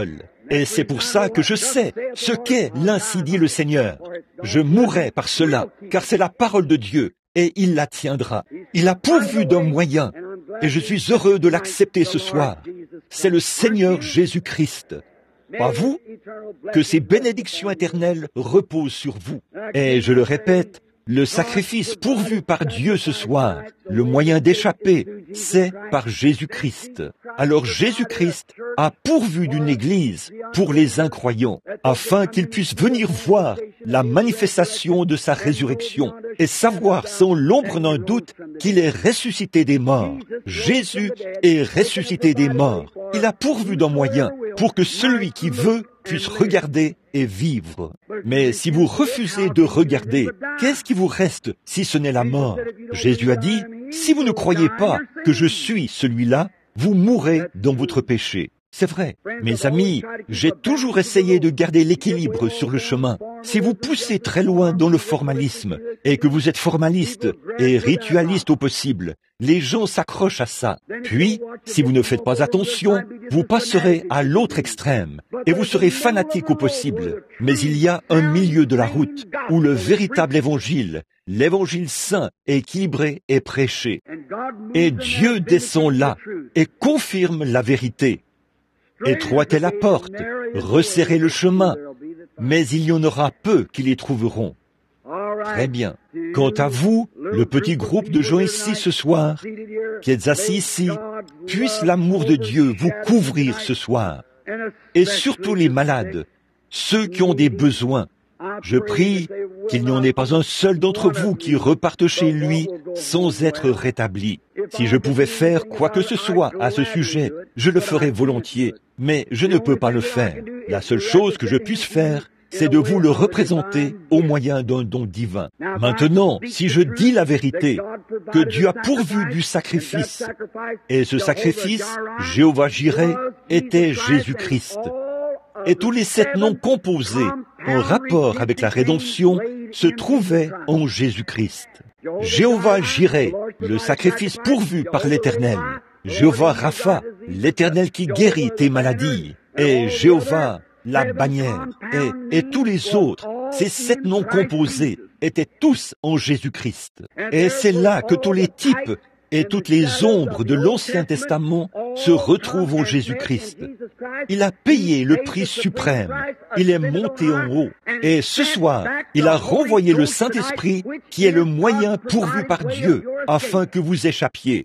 Et c'est pour ça que je sais ce qu'est l'ainsi dit le Seigneur. Je mourrai par cela, car c'est la parole de Dieu, et il la tiendra. Il a pourvu d'un moyen, et je suis heureux de l'accepter ce soir. C'est le Seigneur Jésus-Christ. Pas vous, que ces bénédictions éternelles reposent sur vous. Et je le répète, le sacrifice pourvu par Dieu ce soir, le moyen d'échapper, c'est par Jésus-Christ. Alors Jésus-Christ a pourvu d'une église pour les incroyants, afin qu'ils puissent venir voir la manifestation de sa résurrection et savoir sans l'ombre d'un doute qu'il est ressuscité des morts. Jésus est ressuscité des morts. Il a pourvu d'un moyen pour que celui qui veut puisse regarder et vivre. Mais si vous refusez de regarder, qu'est-ce qui vous reste si ce n'est la mort? Jésus a dit, si vous ne croyez pas que je suis celui-là, vous mourrez dans votre péché. C'est vrai. Mes amis, j'ai toujours essayé de garder l'équilibre sur le chemin. Si vous poussez très loin dans le formalisme, et que vous êtes formaliste et ritualiste au possible, les gens s'accrochent à ça. Puis, si vous ne faites pas attention, vous passerez à l'autre extrême, et vous serez fanatique au possible. Mais il y a un milieu de la route, où le véritable évangile, l'évangile saint et équilibré est prêché. Et Dieu descend là, et confirme la vérité. Étroite est la porte, resserrez le chemin, mais il y en aura peu qui les trouveront. Très bien. Quant à vous, le petit groupe de gens ici ce soir, qui êtes assis ici, puisse l'amour de Dieu vous couvrir ce soir. Et surtout les malades, ceux qui ont des besoins. Je prie qu'il n'y en ait pas un seul d'entre vous qui reparte chez lui sans être rétabli. Si je pouvais faire quoi que ce soit à ce sujet, je le ferais volontiers, mais je ne peux pas le faire. La seule chose que je puisse faire, c'est de vous le représenter au moyen d'un don divin. Maintenant, si je dis la vérité, que Dieu a pourvu du sacrifice, et ce sacrifice, Jéhovah Jireh, était Jésus-Christ. Et tous les sept noms composés en rapport avec la rédemption se trouvaient en Jésus-Christ. Jéhovah Jireh, le sacrifice pourvu par l'Éternel. Jéhovah Rapha, l'Éternel qui guérit tes maladies. Et Jéhovah, la bannière, et, et tous les autres, ces sept noms composés, étaient tous en Jésus-Christ. Et c'est là que tous les types et toutes les ombres de l'Ancien Testament se retrouvent en Jésus-Christ. Il a payé le prix suprême. Il est monté en haut. Et ce soir, il a renvoyé le Saint-Esprit qui est le moyen pourvu par Dieu afin que vous échappiez.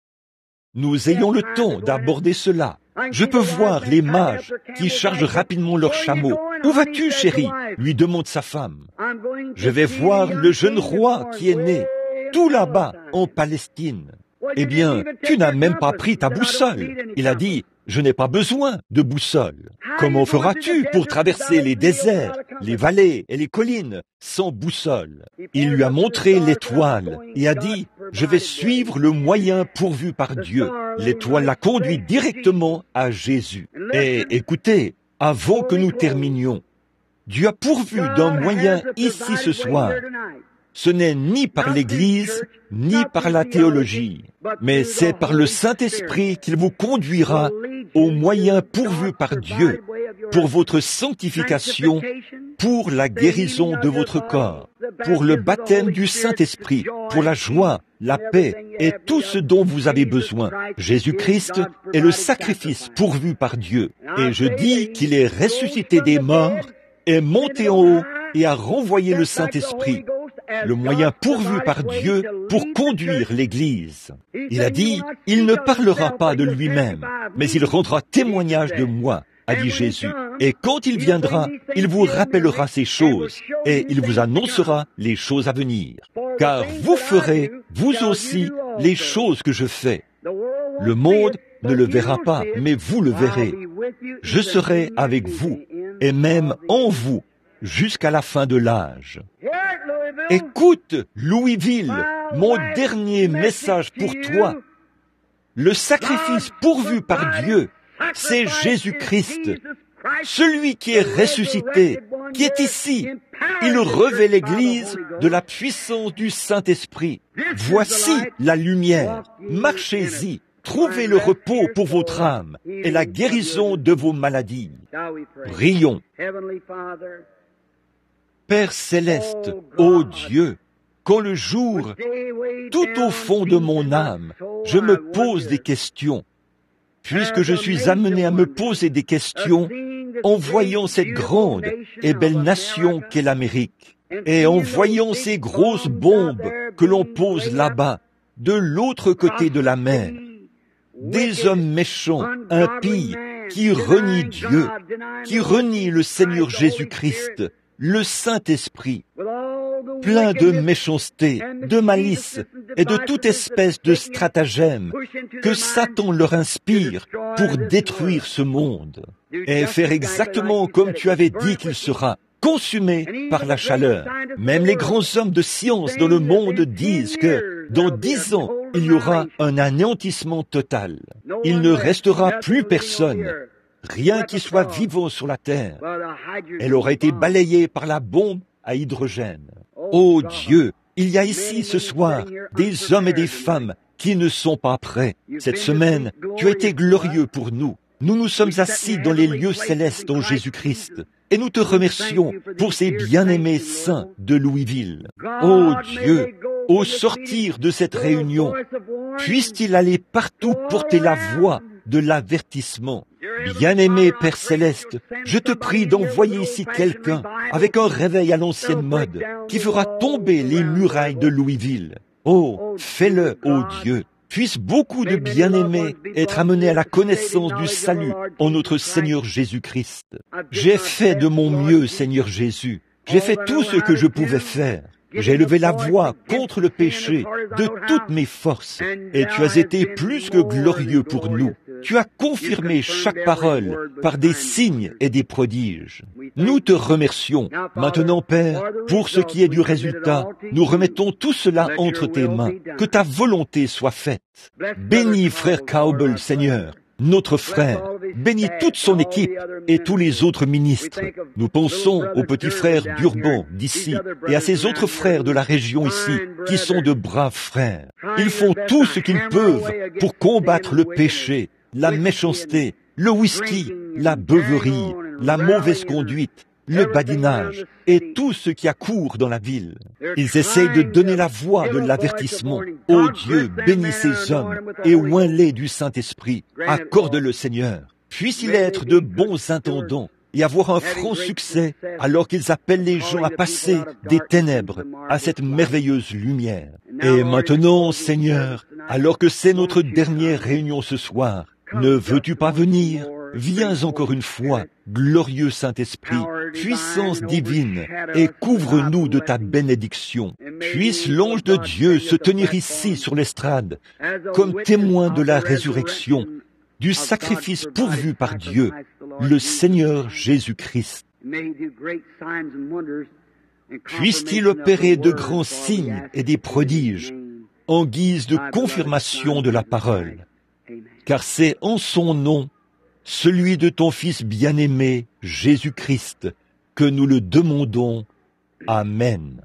Nous ayons le temps d'aborder cela. Je peux voir les mages qui chargent rapidement leurs chameaux. « Où vas-tu, chérie ?» lui demande sa femme. « Je vais voir le jeune roi qui est né, tout là-bas, en Palestine. » Eh bien, tu n'as même pas pris ta boussole. Il a dit, je n'ai pas besoin de boussole. Comment feras-tu pour traverser les déserts, les vallées et les collines sans boussole? Il lui a montré l'étoile et a dit, je vais suivre le moyen pourvu par Dieu. L'étoile l'a conduit directement à Jésus. Et écoutez, avant que nous terminions, Dieu a pourvu d'un moyen ici ce soir. Ce n'est ni par l'Église, ni par la théologie, mais c'est par le Saint-Esprit qu'il vous conduira au moyen pourvu par Dieu pour votre sanctification, pour la guérison de votre corps, pour le baptême du Saint-Esprit, pour la joie, la paix et tout ce dont vous avez besoin. Jésus-Christ est le sacrifice pourvu par Dieu. Et je dis qu'il est ressuscité des morts, est monté en haut et a renvoyé le Saint-Esprit, le moyen pourvu par Dieu pour conduire l'Église. Il a dit, il ne parlera pas de lui-même, mais il rendra témoignage de moi, a dit Jésus. Et quand il viendra, il vous rappellera ces choses, et il vous annoncera les choses à venir. Car vous ferez, vous aussi, les choses que je fais. Le monde ne le verra pas, mais vous le verrez. Je serai avec vous, et même en vous, jusqu'à la fin de l'âge. Écoute, Louisville, mon dernier message pour toi. Le sacrifice pourvu par Dieu, c'est Jésus-Christ, celui qui est ressuscité, qui est ici. Il revêt l'Église de la puissance du Saint-Esprit. Voici la lumière, marchez-y. trouvez le repos pour votre âme et la guérison de vos maladies. Prions. Père céleste, ô Dieu, quand le jour, tout au fond de mon âme, je me pose des questions, puisque je suis amené à me poser des questions en voyant cette grande et belle nation qu'est l'Amérique, et en voyant ces grosses bombes que l'on pose là-bas, de l'autre côté de la mer, des hommes méchants, impies, qui renient Dieu, qui renient le Seigneur Jésus-Christ, le Saint-Esprit, plein de méchanceté, de malice et de toute espèce de stratagème que Satan leur inspire pour détruire ce monde et faire exactement comme tu avais dit qu'il sera, consumé par la chaleur. Même les grands hommes de science dans le monde disent que dans dix ans, il y aura un anéantissement total. Il ne restera plus personne, rien qui soit vivant sur la terre. Elle aura été balayée par la bombe à hydrogène. Ô Dieu, il y a ici ce soir des hommes et des femmes qui ne sont pas prêts. Cette semaine, tu as été glorieux pour nous. Nous nous sommes assis dans les lieux célestes en Jésus-Christ et nous te remercions pour ces bien-aimés saints de Louisville. Ô Dieu, au sortir de cette réunion, puisse-t-il aller partout porter la voix de l'avertissement. Bien-aimé Père Céleste, je te prie d'envoyer ici quelqu'un avec un réveil à l'ancienne mode qui fera tomber les murailles de Louisville. Oh, fais-le, ô Dieu. Puissent beaucoup de bien-aimés être amenés à la connaissance du salut en notre Seigneur Jésus-Christ. J'ai fait de mon mieux, Seigneur Jésus. J'ai fait tout ce que je pouvais faire. J'ai élevé la voix contre le péché de toutes mes forces, et tu as été plus que glorieux pour nous. Tu as confirmé chaque parole par des signes et des prodiges. Nous te remercions. Maintenant, Père, pour ce qui est du résultat, nous remettons tout cela entre tes mains. Que ta volonté soit faite. Bénis frère Cowbell, Seigneur, notre frère. Bénis toute son équipe et tous les autres ministres. Nous pensons aux petits frères d'Urban, d'ici, et à ces autres frères de la région ici, qui sont de braves frères. Ils font tout ce qu'ils peuvent pour combattre le péché, la méchanceté, le whisky, la beuverie, la mauvaise conduite, le badinage et tout ce qui accourt dans la ville. Ils essayent de donner la voix de l'avertissement. Ô Dieu, bénis ces hommes et oins-les du Saint-Esprit. Accorde-le, Seigneur. Puisse-il être de bons intendants et avoir un franc succès alors qu'ils appellent les gens à passer des ténèbres à cette merveilleuse lumière. Et maintenant, Seigneur, alors que c'est notre dernière réunion ce soir, ne veux-tu pas venir? Viens encore une fois, glorieux Saint-Esprit, puissance divine, et couvre-nous de ta bénédiction. Puisse l'ange de Dieu se tenir ici sur l'estrade, comme témoin de la résurrection, du sacrifice pourvu par Dieu, le Seigneur Jésus-Christ. Puisse-t-il opérer de grands signes et des prodiges, en guise de confirmation de la parole, car c'est en son nom, celui de ton Fils bien-aimé, Jésus-Christ, que nous le demandons. Amen.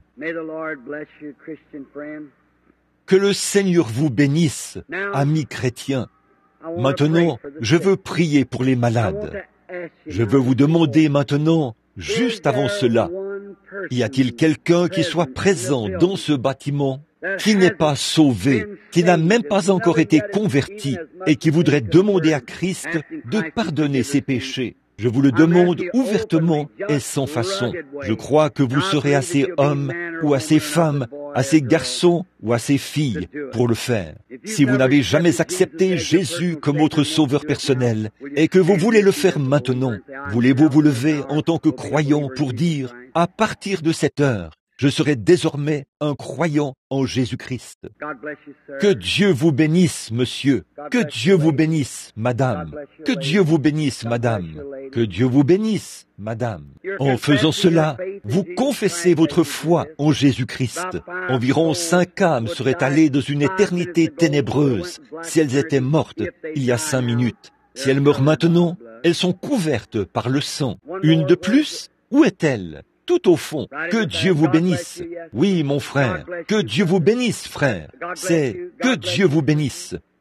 Que le Seigneur vous bénisse, amis chrétiens. Maintenant, je veux prier pour les malades. Je veux vous demander maintenant, juste avant cela, y a-t-il quelqu'un qui soit présent dans ce bâtiment, qui n'est pas sauvé, qui n'a même pas encore été converti et qui voudrait demander à Christ de pardonner ses péchés? Je vous le demande ouvertement et sans façon. Je crois que vous serez assez hommes ou assez femmes, assez garçons ou assez filles pour le faire. Si vous n'avez jamais accepté Jésus comme votre sauveur personnel et que vous voulez le faire maintenant, voulez-vous vous lever en tant que croyant pour dire, à partir de cette heure, je serai désormais un croyant en Jésus-Christ. Que Dieu vous bénisse, monsieur. Que Dieu vous bénisse, madame. Que Dieu vous bénisse, madame. Que Dieu vous bénisse, madame. En faisant cela, vous confessez votre foi en Jésus-Christ. Environ cinq âmes seraient allées dans une éternité ténébreuse si elles étaient mortes il y a cinq minutes. Si elles meurent maintenant, elles sont couvertes par le sang. Une de plus, où est-elle? Tout au fond, que Dieu vous bénisse. Oui, mon frère, que Dieu vous bénisse, frère. C'est que Dieu vous bénisse.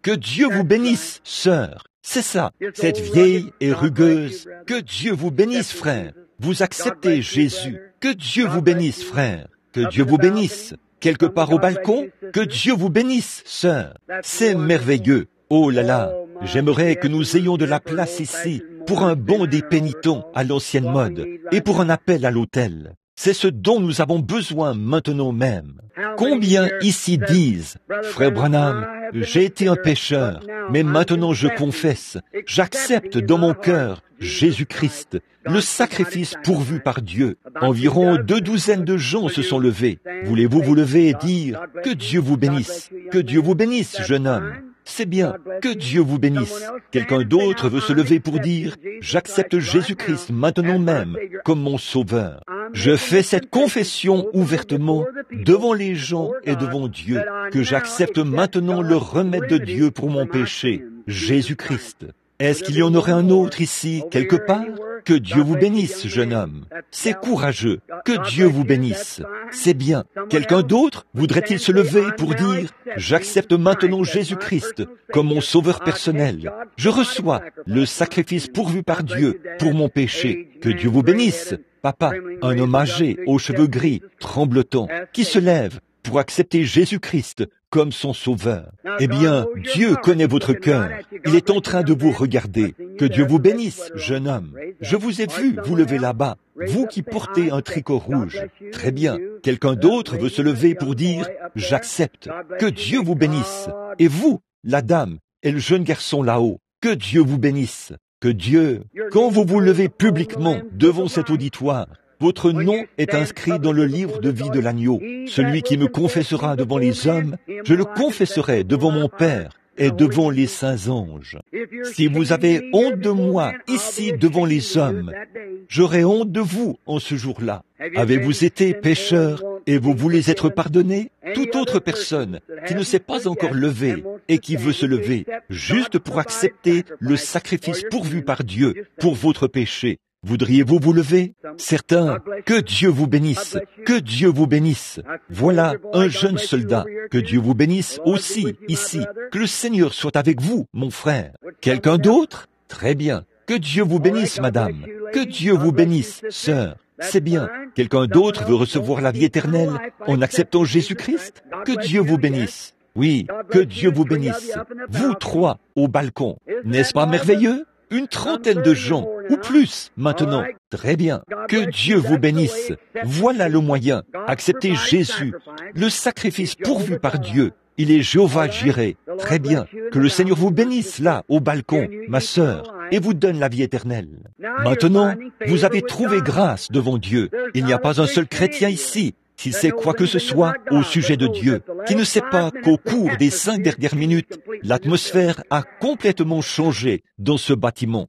Que Dieu vous bénisse, sœur. C'est ça, cette vieille et rugueuse. Que Dieu vous bénisse, frère. Vous acceptez Jésus. Que Dieu vous bénisse, frère. Que Dieu vous bénisse. Quelque part au balcon, que Dieu vous bénisse, sœur. C'est merveilleux. Oh là là, j'aimerais que nous ayons de la place ici pour un bond des pénitents à l'ancienne mode et pour un appel à l'autel. C'est ce dont nous avons besoin maintenant même. Combien ici disent, Frère Branham, j'ai été un pécheur, mais maintenant je confesse, j'accepte dans mon cœur Jésus-Christ, le sacrifice pourvu par Dieu. Environ deux douzaines de gens se sont levés. Voulez-vous vous lever et dire, que Dieu vous bénisse, que Dieu vous bénisse, jeune homme. C'est bien, que Dieu vous bénisse. Quelqu'un d'autre veut se lever pour dire, j'accepte Jésus-Christ maintenant même comme mon sauveur. Je fais cette confession ouvertement devant les gens et devant Dieu, que j'accepte maintenant le remède de Dieu pour mon péché, Jésus-Christ. Est-ce qu'il y en aurait un autre ici, quelque part? Que Dieu vous bénisse, jeune homme. C'est courageux. Que Dieu vous bénisse. C'est bien. Quelqu'un d'autre voudrait-il se lever pour dire, j'accepte maintenant Jésus-Christ comme mon sauveur personnel. Je reçois le sacrifice pourvu par Dieu pour mon péché. Que Dieu vous bénisse. Papa, un homme âgé, aux cheveux gris, tremblotant, qui se lève pour accepter Jésus-Christ comme son sauveur. Eh bien, Dieu connaît votre cœur. Il est en train de vous regarder. Que Dieu vous bénisse, jeune homme. Je vous ai vu vous lever là-bas, vous qui portez un tricot rouge. Très bien. Quelqu'un d'autre veut se lever pour dire, j'accepte. Que Dieu vous bénisse. Et vous, la dame, et le jeune garçon là-haut, que Dieu vous bénisse. Que Dieu, quand vous vous levez publiquement devant cet auditoire, votre nom est inscrit dans le livre de vie de l'agneau. Celui qui me confessera devant les hommes, je le confesserai devant mon Père et devant les saints anges. Si vous avez honte de moi ici devant les hommes, j'aurai honte de vous en ce jour-là. Avez-vous été pécheur et vous voulez être pardonné? Toute autre personne qui ne s'est pas encore levée et qui veut se lever, juste pour accepter le sacrifice pourvu par Dieu pour votre péché, voudriez-vous vous lever? Certains, que Dieu vous bénisse, que Dieu vous bénisse. Voilà un jeune soldat, que Dieu vous bénisse aussi, ici. Que le Seigneur soit avec vous, mon frère. Quelqu'un d'autre? Très bien. Que Dieu vous bénisse, madame. Que Dieu vous bénisse, sœur. C'est bien. Quelqu'un d'autre veut recevoir la vie éternelle en acceptant Jésus-Christ? Que Dieu vous bénisse. Oui, que Dieu vous bénisse. Vous trois, au balcon. N'est-ce pas merveilleux? Une trentaine de gens, ou plus, maintenant. Très bien. Que Dieu vous bénisse. Voilà le moyen. Acceptez Jésus, le sacrifice pourvu par Dieu. Il est Jéhovah Jireh. Très bien. Que le Seigneur vous bénisse là, au balcon, ma sœur, et vous donne la vie éternelle. Maintenant, vous avez trouvé grâce devant Dieu. Il n'y a pas un seul chrétien ici, s'il sait quoi que ce soit au sujet de Dieu, qui ne sait pas qu'au cours des cinq dernières minutes, l'atmosphère a complètement changé dans ce bâtiment.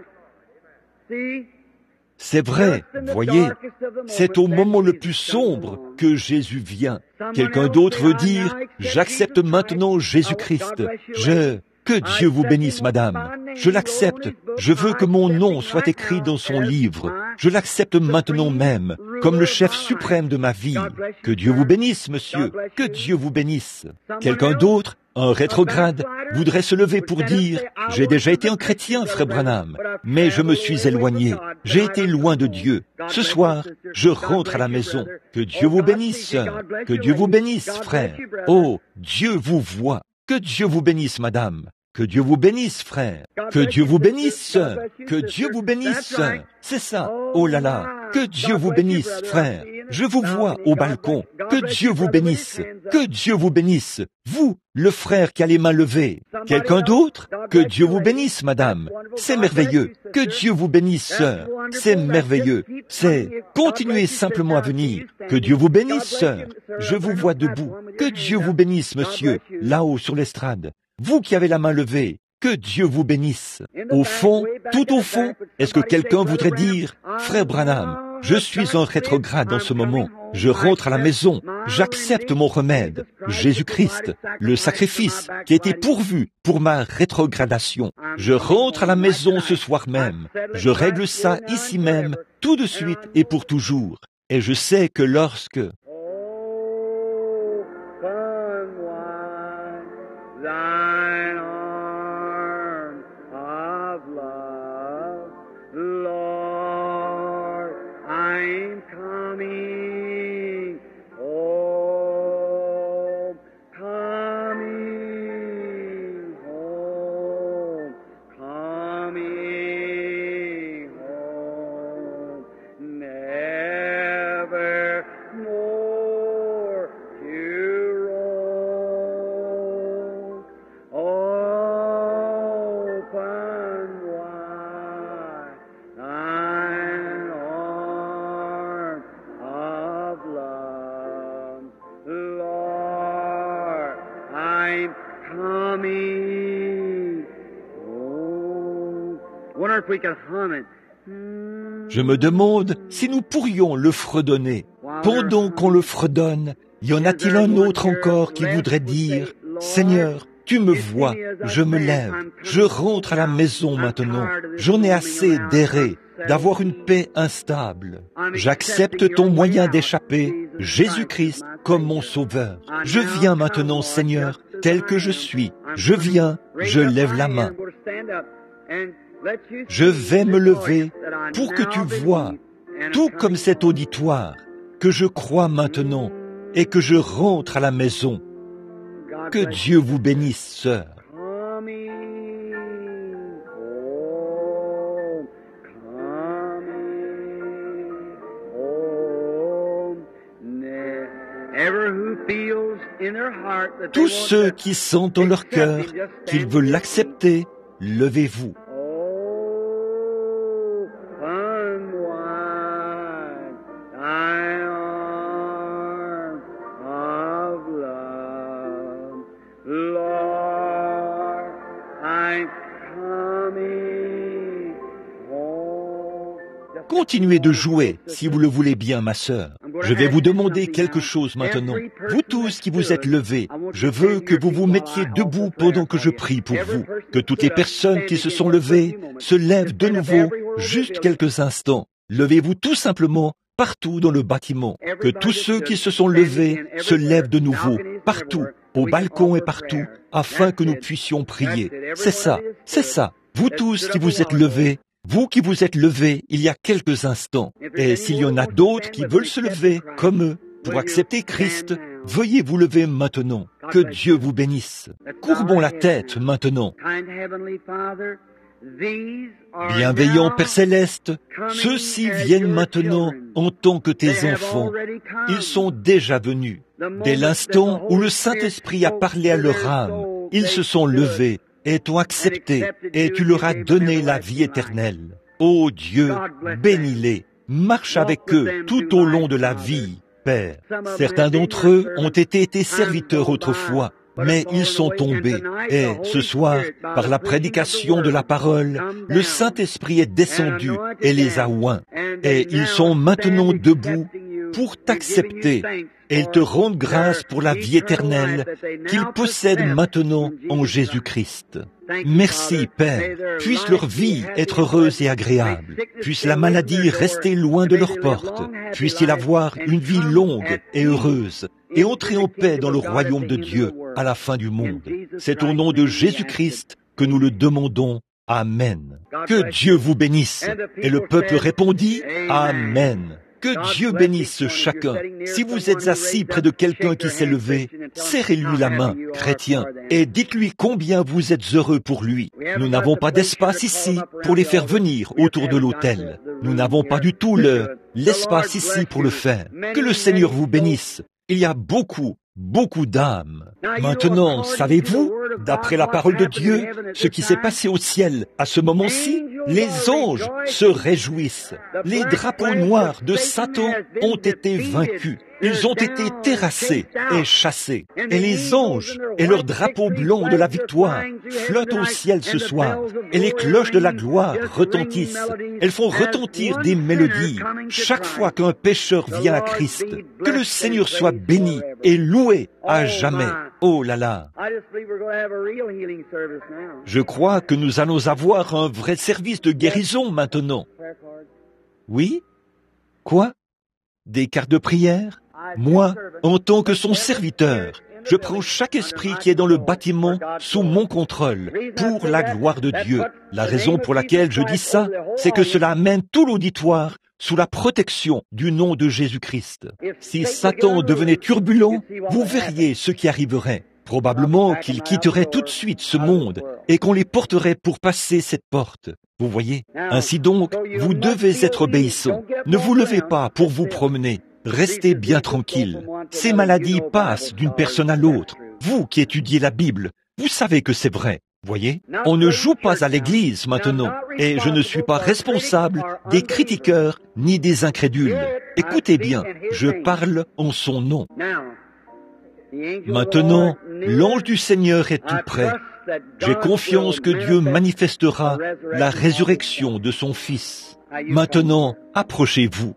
C'est vrai, voyez, c'est au moment le plus sombre que Jésus vient. Quelqu'un d'autre veut dire, j'accepte maintenant Jésus-Christ. Je... Que Dieu vous bénisse, madame. Je l'accepte. Je veux que mon nom soit écrit dans son livre. Je l'accepte maintenant même, comme le chef suprême de ma vie. Que Dieu vous bénisse, monsieur. Que Dieu vous bénisse. Quelqu'un d'autre, un rétrograde, voudrait se lever pour dire, j'ai déjà été un chrétien, frère Branham, mais je me suis éloigné. J'ai été loin de Dieu. Ce soir, je rentre à la maison. Que Dieu vous bénisse, sœur. Que Dieu vous bénisse, frère. Oh, Dieu vous voit. Que Dieu vous bénisse, madame. Que Dieu vous bénisse, frère. Que Dieu vous bénisse, sœur. Que Dieu vous bénisse, sœur. C'est ça. Oh là là. Que Dieu vous bénisse, frère. Je vous vois au balcon. Que Dieu vous bénisse. Que Dieu vous bénisse. Vous, le frère qui a les mains levées. Quelqu'un d'autre? Que Dieu vous bénisse, madame. C'est merveilleux. Que Dieu vous bénisse, sœur. C'est merveilleux. C'est, continuez simplement à venir. Que Dieu vous bénisse, sœur. Je vous vois debout. Que Dieu vous bénisse, monsieur, là-haut sur l'estrade. Vous qui avez la main levée, que Dieu vous bénisse. Au fond, tout au fond, est-ce que quelqu'un voudrait dire, frère Branham, je suis en rétrograde en ce moment, je rentre à la maison, j'accepte mon remède, Jésus-Christ, le sacrifice qui a été pourvu pour ma rétrogradation. Je rentre à la maison ce soir même, je règle ça ici même, tout de suite et pour toujours. Et je sais que lorsque... Thine Je me demande si nous pourrions le fredonner. Pendant qu'on le fredonne, y en a-t-il un autre encore qui voudrait dire « Seigneur, tu me vois, je me lève, je rentre à la maison maintenant, j'en ai assez d'errer, d'avoir une paix instable. J'accepte ton moyen d'échapper, Jésus-Christ, comme mon sauveur. Je viens maintenant, Seigneur, tel que je suis. Je viens, je lève la main. Je vais me lever pour que tu vois, tout comme cet auditoire, que je crois maintenant et que je rentre à la maison. Que Dieu vous bénisse, sœur. Tous ceux qui sentent dans leur cœur qu'ils veulent l'accepter, levez-vous. Continuez de jouer, si vous le voulez bien, ma sœur. Je vais vous demander quelque chose maintenant. Vous tous qui vous êtes levés, je veux que vous vous mettiez debout pendant que je prie pour vous. Que toutes les personnes qui se sont levées se lèvent de nouveau, juste quelques instants. Levez-vous tout simplement partout dans le bâtiment. Que tous ceux qui se sont levés se lèvent de nouveau, partout, au balcon et partout, afin que nous puissions prier. C'est ça, c'est ça. Vous tous qui vous êtes levés, vous qui vous êtes levés il y a quelques instants, et s'il y en a d'autres qui veulent se lever comme eux pour accepter Christ, veuillez vous lever maintenant. Que Dieu vous bénisse. Courbons la tête maintenant. Bienveillant Père Céleste, ceux-ci viennent maintenant en tant que tes enfants. Ils sont déjà venus. Dès l'instant où le Saint-Esprit a parlé à leur âme, ils se sont levés et t'ont accepté, et tu leur as donné la vie éternelle. Ô Dieu, bénis-les, marche avec eux tout au long de la vie, Père. Certains d'entre eux ont été tes serviteurs autrefois, mais ils sont tombés. Et ce soir, par la prédication de la parole, le Saint-Esprit est descendu et les a oints. Et ils sont maintenant debout pour t'accepter. Et ils te rendent grâce pour la vie éternelle qu'ils possèdent maintenant en Jésus-Christ. Merci, Père. Puisse leur vie être heureuse et agréable. Puisse la maladie rester loin de leur porte. Puisse-t-il avoir une vie longue et heureuse et entrer en paix dans le royaume de Dieu à la fin du monde. C'est au nom de Jésus-Christ que nous le demandons. Amen. Que Dieu vous bénisse. Et le peuple répondit, Amen. Que Dieu bénisse chacun. Si vous êtes assis près de quelqu'un qui s'est levé, serrez-lui la main, chrétien, et dites-lui combien vous êtes heureux pour lui. Nous n'avons pas d'espace ici pour les faire venir autour de l'autel. Nous n'avons pas du tout le, l'espace ici pour le faire. Que le Seigneur vous bénisse. Il y a beaucoup, beaucoup d'âmes. Maintenant, savez-vous, d'après la parole de Dieu, ce qui s'est passé au ciel à ce moment-ci? Les anges se réjouissent. Les drapeaux noirs de Satan ont été vaincus. Ils ont été terrassés et chassés. Et les anges et leurs drapeaux blancs de la victoire flottent au ciel ce soir. Et les cloches de la gloire retentissent. Elles font retentir des mélodies chaque fois qu'un pécheur vient à Christ. Que le Seigneur soit béni et loué à jamais. Oh là là! Je crois que nous allons avoir un vrai service de guérison maintenant. Oui? Quoi? Des cartes de prière? Moi, en tant que son serviteur, je prends chaque esprit qui est dans le bâtiment sous mon contrôle, pour la gloire de Dieu. La raison pour laquelle je dis ça, c'est que cela amène tout l'auditoire sous la protection du nom de Jésus-Christ. Si Satan devenait turbulent, vous verriez ce qui arriverait. Probablement qu'il quitterait tout de suite ce monde et qu'on les porterait pour passer cette porte. Vous voyez? Ainsi donc, vous devez être obéissants. Ne vous levez pas pour vous promener. Restez bien tranquille. Ces maladies passent d'une personne à l'autre. Vous qui étudiez la Bible, vous savez que c'est vrai. Voyez, on ne joue pas à l'église maintenant, et je ne suis pas responsable des critiqueurs ni des incrédules. Écoutez bien, je parle en son nom. Maintenant, l'ange du Seigneur est tout près. J'ai confiance que Dieu manifestera la résurrection de son Fils. Maintenant, approchez-vous.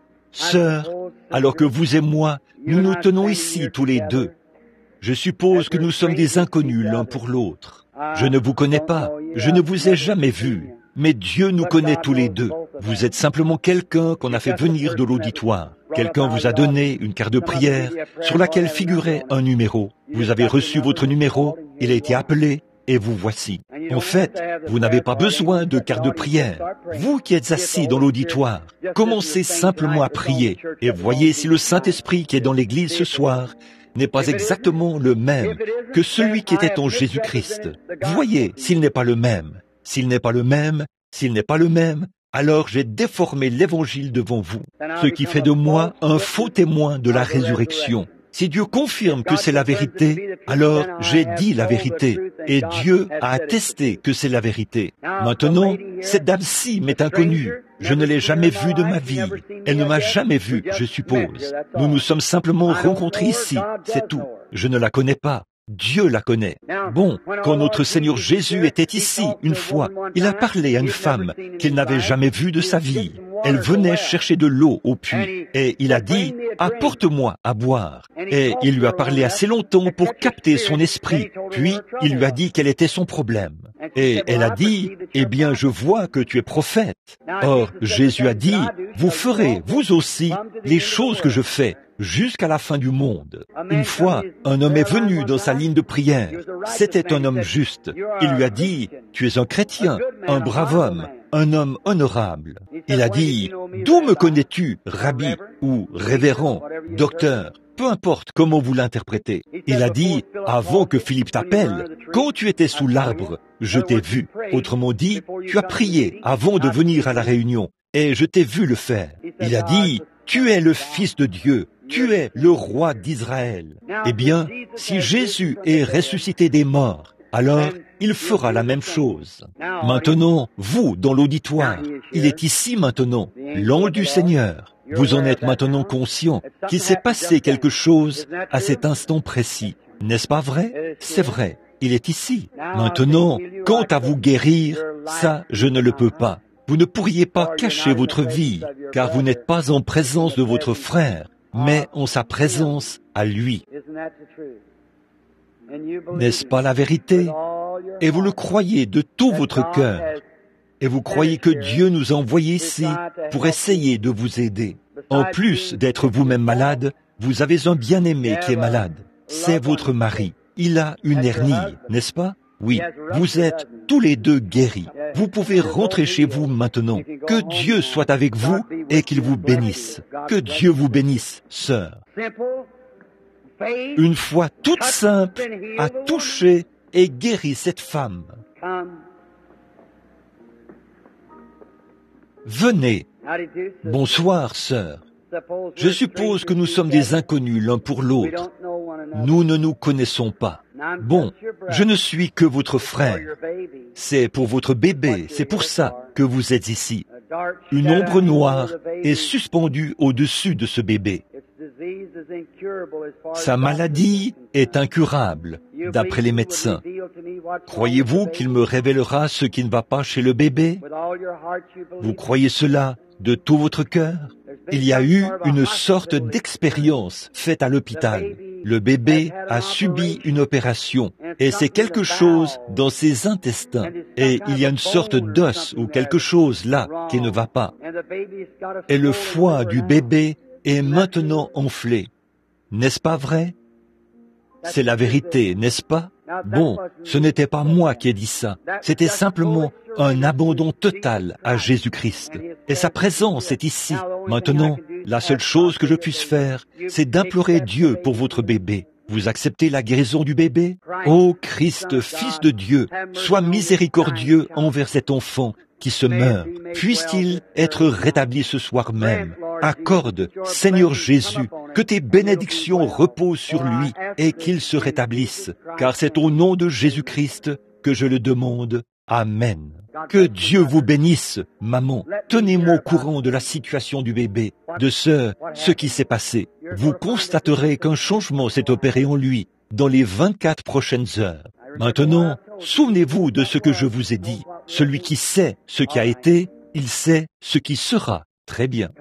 Sœur, alors que vous et moi, nous nous tenons ici tous les deux, je suppose que nous sommes des inconnus l'un pour l'autre. Je ne vous connais pas, je ne vous ai jamais vu, mais Dieu nous connaît tous les deux. Vous êtes simplement quelqu'un qu'on a fait venir de l'auditoire. Quelqu'un vous a donné une carte de prière sur laquelle figurait un numéro. Vous avez reçu votre numéro, il a été appelé, et vous voici. En fait, vous n'avez pas besoin de carte de prière. Vous qui êtes assis dans l'auditoire, commencez simplement à prier et voyez si le Saint-Esprit qui est dans l'Église ce soir n'est pas exactement le même que celui qui était en Jésus-Christ. Voyez s'il n'est pas le même. S'il n'est pas le même, s'il n'est pas le même, alors j'ai déformé l'Évangile devant vous, ce qui fait de moi un faux témoin de la résurrection. Si Dieu confirme que c'est la vérité, alors j'ai dit la vérité, et Dieu a attesté que c'est la vérité. Maintenant, cette dame-ci m'est inconnue. Je ne l'ai jamais vue de ma vie. Elle ne m'a jamais vu, je suppose. Nous nous sommes simplement rencontrés ici, c'est tout. Je ne la connais pas. Dieu la connaît. Bon, quand notre Seigneur Jésus était ici, une fois, il a parlé à une femme qu'il n'avait jamais vue de sa vie. Elle venait chercher de l'eau au puits, et il a dit, « Apporte-moi à boire ». Et il lui a parlé assez longtemps pour capter son esprit, puis il lui a dit quel était son problème. Et elle a dit, « Eh bien, je vois que tu es prophète. » Or, Jésus a dit, « Vous ferez, vous aussi, les choses que je fais. » Jusqu'à la fin du monde. Une fois, un homme est venu dans sa ligne de prière. C'était un homme juste. Il lui a dit, « Tu es un chrétien, un brave homme, un homme honorable. » Il a dit, « D'où me connais-tu, rabbi ou révérend, docteur, peu importe comment vous l'interprétez. » Il a dit, « Avant que Philippe t'appelle, quand tu étais sous l'arbre, je t'ai vu. » Autrement dit, tu as prié avant de venir à la réunion, et je t'ai vu le faire. Il a dit, « Tu es le Fils de Dieu. Tu es le roi d'Israël. » Eh bien, si Jésus est ressuscité des morts, alors il fera la même chose. Maintenant, vous, dans l'auditoire, il est ici maintenant, l'ange du Seigneur. Vous en êtes maintenant conscient qu'il s'est passé quelque chose à cet instant précis. N'est-ce pas vrai? C'est vrai, il est ici. Maintenant, quant à vous guérir, ça, je ne le peux pas. Vous ne pourriez pas cacher votre vie, car vous n'êtes pas en présence de votre frère, mais en sa présence à lui. N'est-ce pas la vérité? Et vous le croyez de tout votre cœur. Et vous croyez que Dieu nous a envoyés ici pour essayer de vous aider. En plus d'être vous-même malade, vous avez un bien-aimé qui est malade. C'est votre mari. Il a une hernie, n'est-ce pas? Oui, vous êtes tous les deux guéris. Vous pouvez rentrer chez vous maintenant. Que Dieu soit avec vous et qu'il vous bénisse. Que Dieu vous bénisse, sœur. Une foi toute simple a touché et guéri cette femme. Venez. Bonsoir, sœur. Je suppose que nous sommes des inconnus l'un pour l'autre. Nous ne nous connaissons pas. Bon, je ne suis que votre frère. C'est pour votre bébé, c'est pour ça que vous êtes ici. Une ombre noire est suspendue au-dessus de ce bébé. Sa maladie est incurable, d'après les médecins. Croyez-vous qu'il me révélera ce qui ne va pas chez le bébé? Vous croyez cela de tout votre cœur? Il y a eu une sorte d'expérience faite à l'hôpital. Le bébé a subi une opération et c'est quelque chose dans ses intestins. Et il y a une sorte d'os ou quelque chose là qui ne va pas. Et le foie du bébé est maintenant enflé. N'est-ce pas vrai? C'est la vérité, n'est-ce pas? Bon, ce n'était pas moi qui ai dit ça. C'était simplement un abandon total à Jésus-Christ. Et sa présence est ici. Maintenant, la seule chose que je puisse faire, c'est d'implorer Dieu pour votre bébé. Vous acceptez la guérison du bébé? Ô Christ, Fils de Dieu, sois miséricordieux envers cet enfant qui se meurt. Puisse-t-il être rétabli ce soir même? Accorde, Seigneur Jésus, que tes bénédictions reposent sur lui et qu'il se rétablisse, car c'est au nom de Jésus-Christ que je le demande. Amen. Que Dieu vous bénisse, maman. Tenez-moi au courant de la situation du bébé, de ce, ce qui s'est passé. Vous constaterez qu'un changement s'est opéré en lui dans les vingt-quatre prochaines heures. Maintenant, souvenez-vous de ce que je vous ai dit. Celui qui sait ce qui a été, il sait ce qui sera. Très bien.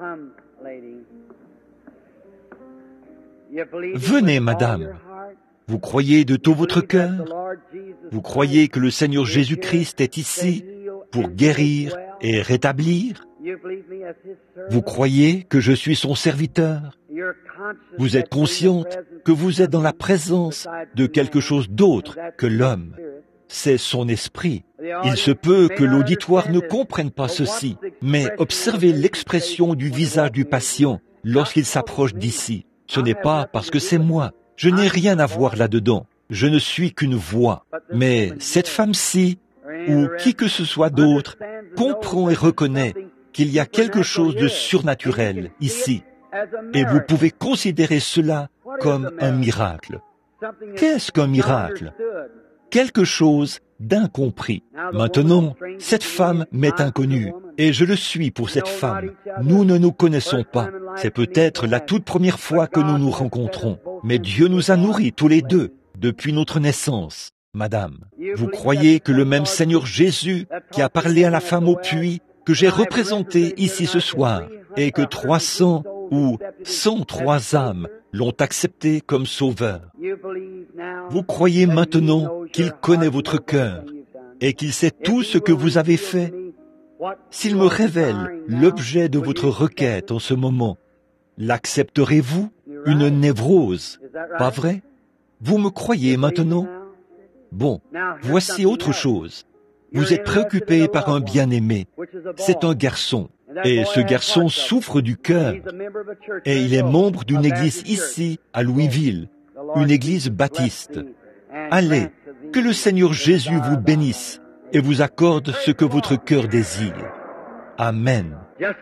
Venez, madame. Vous croyez de tout votre cœur? Vous croyez que le Seigneur Jésus-Christ est ici pour guérir et rétablir? Vous croyez que je suis son serviteur? Vous êtes consciente que vous êtes dans la présence de quelque chose d'autre que l'homme. C'est son esprit. Il se peut que l'auditoire ne comprenne pas ceci, mais observez l'expression du visage du patient lorsqu'il s'approche d'ici. Ce n'est pas parce que c'est moi. Je n'ai rien à voir là-dedans. Je ne suis qu'une voix. Mais cette femme-ci, ou qui que ce soit d'autre, comprend et reconnaît qu'il y a quelque chose de surnaturel ici. Et vous pouvez considérer cela comme un miracle. Qu'est-ce qu'un miracle? Quelque chose d'incompris. Maintenant, cette femme m'est inconnue, et je le suis pour cette femme. Nous ne nous connaissons pas. C'est peut-être la toute première fois que nous nous rencontrons. Mais Dieu nous a nourris tous les deux depuis notre naissance. Madame, vous croyez que le même Seigneur Jésus qui a parlé à la femme au puits, que j'ai représenté ici ce soir, et que trois cents ou cent trois âmes l'ont accepté comme sauveur. Vous croyez maintenant qu'il connaît votre cœur et qu'il sait tout ce que vous avez fait? S'il me révèle l'objet de votre requête en ce moment, l'accepterez-vous? Une névrose, pas vrai? Vous me croyez maintenant? Bon, voici autre chose. Vous êtes préoccupé par un bien-aimé. C'est un garçon. Et ce garçon souffre du cœur. Et il est membre d'une église ici, à Louisville, une église baptiste. Allez, que le Seigneur Jésus vous bénisse et vous accorde ce que votre cœur désire. Amen.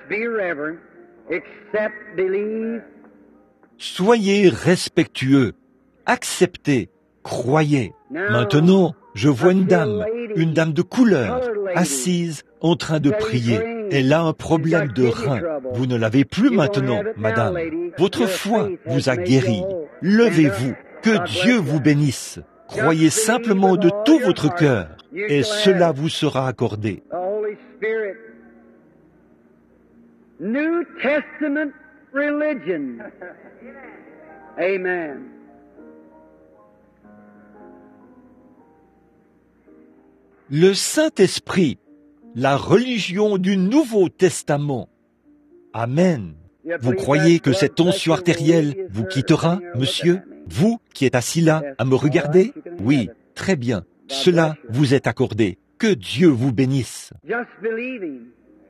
Soyez respectueux, acceptez, croyez. Maintenant, je vois une dame, une dame de couleur, assise en train de prier. Elle a un problème de rein. Vous ne l'avez plus maintenant, madame. Votre foi vous a guéri. Levez-vous. Que Dieu vous bénisse. Croyez simplement de tout votre cœur et cela vous sera accordé. New Testament religion. Amen. Le Saint-Esprit, la religion du Nouveau Testament. Amen. Vous croyez que cette tension artérielle vous quittera, monsieur? Vous qui êtes assis là à me regarder? Oui, très bien. Cela vous est accordé. Que Dieu vous bénisse. Just believing.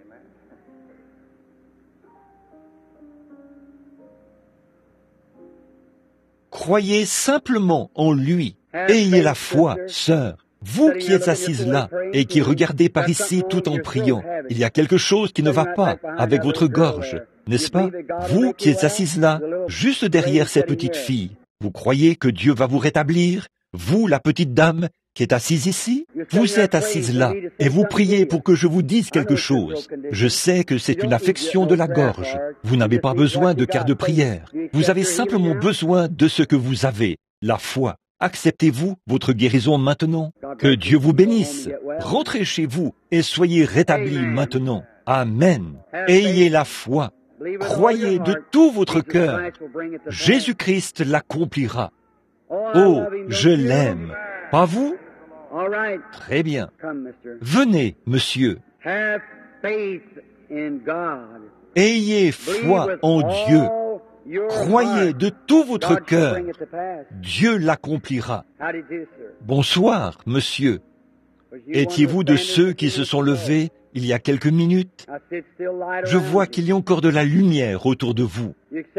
Croyez simplement en lui. Ayez la foi, sœur. Vous qui êtes assise là et qui regardez par ici tout en priant, il y a quelque chose qui ne va pas avec votre gorge, n'est-ce pas? Vous qui êtes assise là, juste derrière cette petite fille, vous croyez que Dieu va vous rétablir? Vous, la petite dame qui est assise ici, vous êtes assise là et vous priez pour que je vous dise quelque chose. Je sais que c'est une affection de la gorge. Vous n'avez pas besoin de quart de prière. Vous avez simplement besoin de ce que vous avez, la foi. Acceptez-vous votre guérison maintenant? Que Dieu vous bénisse. Rentrez chez vous et soyez rétablis maintenant. Amen. Ayez la foi. Croyez de tout votre cœur. Jésus-Christ l'accomplira. Oh, je l'aime. Pas vous? Très bien. Venez, monsieur. Ayez foi en Dieu. Croyez de tout votre cœur. Dieu l'accomplira. Bonsoir, monsieur. Étiez-vous de ceux qui se sont levés il y a quelques minutes? Je vois qu'il y a encore de la lumière autour de vous.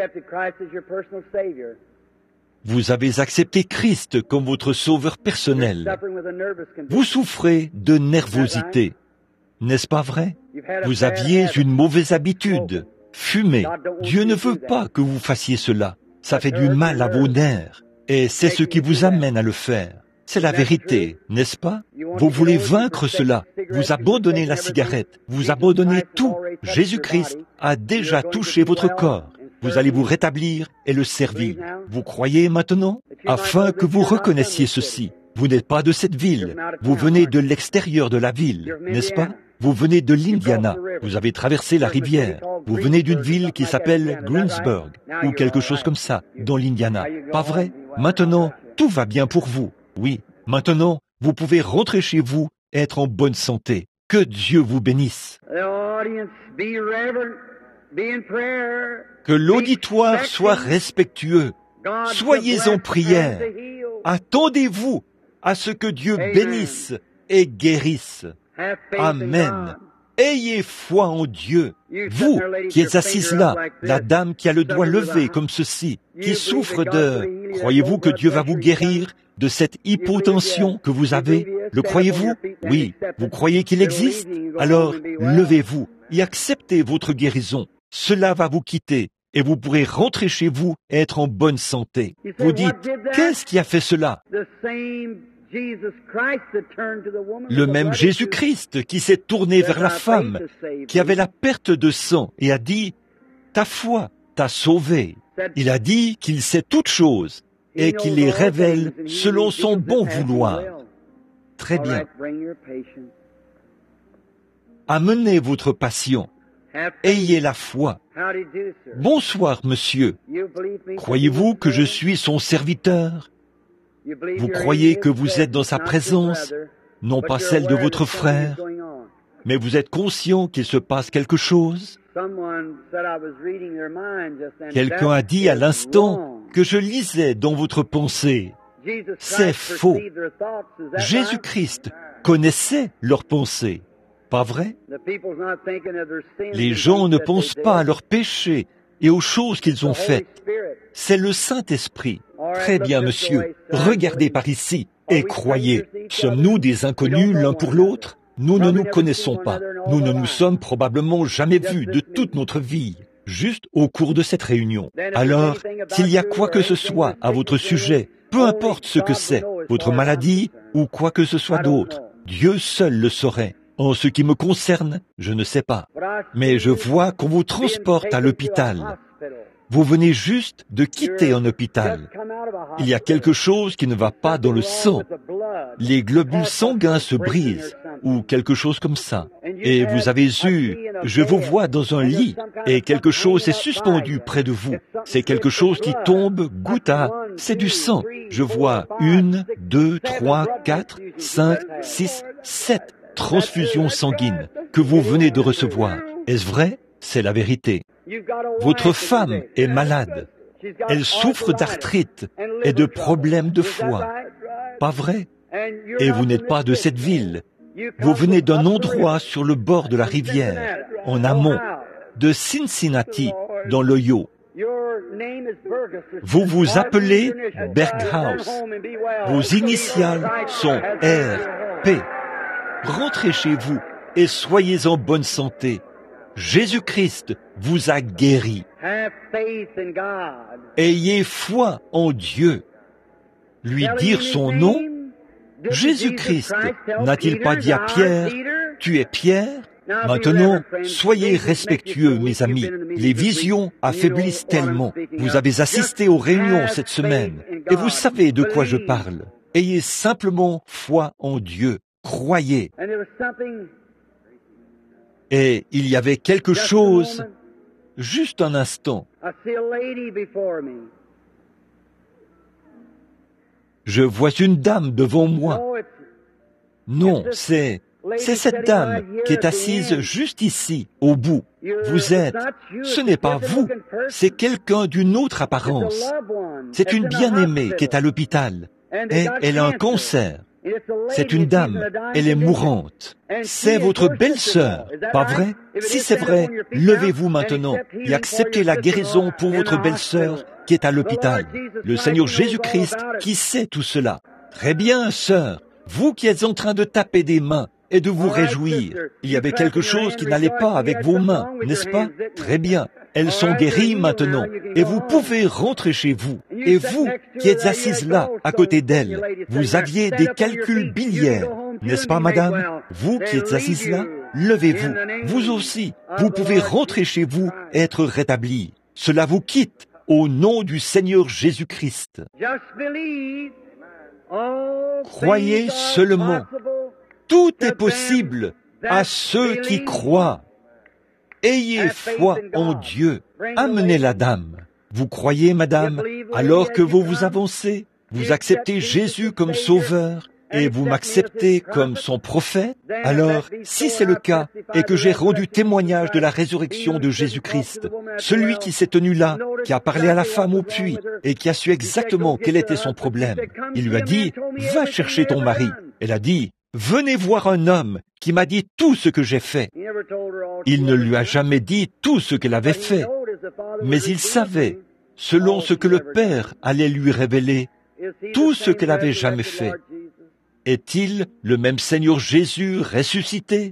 Vous avez accepté Christ comme votre sauveur personnel. Vous souffrez de nervosité. N'est-ce pas vrai? Vous aviez une mauvaise habitude. Fumer. Dieu ne veut pas que vous fassiez cela. Ça fait du mal à vos nerfs. Et c'est ce qui vous amène à le faire. C'est la vérité, n'est-ce pas? Vous voulez vaincre cela. Vous abandonnez la cigarette. Vous abandonnez tout. Jésus-Christ a déjà touché votre corps. Vous allez vous rétablir et le servir. Vous croyez maintenant? Afin que vous reconnaissiez ceci. Vous n'êtes pas de cette ville. Vous venez de l'extérieur de la ville, n'est-ce pas? Vous venez de l'Indiana. Vous avez traversé la rivière. Vous venez d'une ville qui s'appelle Greensburg, ou quelque chose comme ça, dans l'Indiana. Pas vrai? Maintenant, tout va bien pour vous. Oui, maintenant, vous pouvez rentrer chez vous et être en bonne santé. Que Dieu vous bénisse. Que l'auditoire soit respectueux. Soyez en prière. Attendez-vous à ce que Dieu bénisse et guérisse. Amen. Ayez foi en Dieu. Vous qui êtes assise là, la dame qui a le doigt levé comme ceci, qui souffre de... Croyez-vous que Dieu va vous guérir de cette hypotension que vous avez? Le croyez-vous? Oui. Vous croyez qu'il existe? Alors, levez-vous et acceptez votre guérison. Cela va vous quitter et vous pourrez rentrer chez vous et être en bonne santé. Vous dites, qu'est-ce qui a fait cela? Le même Jésus-Christ qui s'est tourné vers la femme qui avait la perte de sang et a dit, ta foi t'a sauvé. Il a dit qu'il sait toutes choses et qu'il les révèle selon son bon vouloir. Très bien. Amenez votre passion. Ayez la foi. Bonsoir, monsieur. Croyez-vous que je suis son serviteur? Vous croyez que vous êtes dans sa présence, non pas celle de votre frère, mais vous êtes conscient qu'il se passe quelque chose? Quelqu'un a dit à l'instant que je lisais dans votre pensée. C'est faux. Jésus-Christ connaissait leurs pensées. Pas vrai? Les gens ne pensent pas à leurs péchés et aux choses qu'ils ont faites. C'est le Saint-Esprit. Très bien, monsieur. Regardez par ici et croyez. Sommes-nous des inconnus l'un pour l'autre? Nous ne nous connaissons pas. Nous ne nous sommes probablement jamais vus de toute notre vie, juste au cours de cette réunion. Alors, s'il y a quoi que ce soit à votre sujet, peu importe ce que c'est, votre maladie ou quoi que ce soit d'autre, Dieu seul le saurait. En ce qui me concerne, je ne sais pas. Mais je vois qu'on vous transporte à l'hôpital. Vous venez juste de quitter un hôpital. Il y a quelque chose qui ne va pas dans le sang. Les globules sanguins se brisent, ou quelque chose comme ça. Et vous avez eu, je vous vois dans un lit, et quelque chose est suspendu près de vous. C'est quelque chose qui tombe goutte à... C'est du sang. Je vois une, deux, trois, quatre, cinq, six, sept transfusions sanguines que vous venez de recevoir. Est-ce vrai? C'est la vérité. Votre femme est malade. Elle souffre d'arthrite et de problèmes de foie. Pas vrai? Et vous n'êtes pas de cette ville. Vous venez d'un endroit sur le bord de la rivière, en amont, de Cincinnati, dans l'Ohio. Vous vous appelez Berghaus. Vos initiales sont R P. Rentrez chez vous et soyez en bonne santé. Jésus-Christ vous a guéri. Ayez foi en Dieu. Lui dire son nom. Jésus-Christ n'a-t-il pas dit à Pierre, « Tu es Pierre ?» Maintenant, soyez respectueux, mes amis. Les visions affaiblissent tellement. Vous avez assisté aux réunions cette semaine et vous savez de quoi je parle. Ayez simplement foi en Dieu. Croyez. Et il y avait quelque chose, juste un instant. Je vois une dame devant moi. Non, c'est, c'est cette dame qui est assise juste ici, au bout. Vous êtes, ce n'est pas vous, c'est quelqu'un d'une autre apparence. C'est une bien-aimée qui est à l'hôpital et elle a un cancer. C'est une dame, elle est mourante. C'est votre belle-sœur, pas vrai? Si c'est vrai, levez-vous maintenant et acceptez la guérison pour votre belle-sœur qui est à l'hôpital. Le Seigneur Jésus-Christ qui sait tout cela. Très bien, sœur, vous qui êtes en train de taper des mains et de vous réjouir. Il y avait quelque chose qui n'allait pas avec vos mains, n'est-ce pas? Très bien. Elles sont guéries maintenant et vous pouvez rentrer chez vous. Et vous, qui êtes assise là, à côté d'elle, vous aviez des calculs biliaires, n'est-ce pas, madame? Vous qui êtes assise là, levez-vous. Vous aussi, vous pouvez rentrer chez vous et être rétablis. Cela vous quitte au nom du Seigneur Jésus-Christ. Croyez seulement. Tout est possible à ceux qui croient. Ayez foi en Dieu. Amenez la dame. Vous croyez, madame, alors que vous vous avancez, vous acceptez Jésus comme sauveur et vous m'acceptez comme son prophète. Alors, si c'est le cas et que j'ai rendu témoignage de la résurrection de Jésus-Christ, celui qui s'est tenu là, qui a parlé à la femme au puits et qui a su exactement quel était son problème, il lui a dit, « Va chercher ton mari. » Elle a dit, « Venez voir un homme qui m'a dit tout ce que j'ai fait. » Il ne lui a jamais dit tout ce qu'elle avait fait, mais il savait, selon ce que le Père allait lui révéler, tout ce qu'elle avait jamais fait. Est-il le même Seigneur Jésus ressuscité?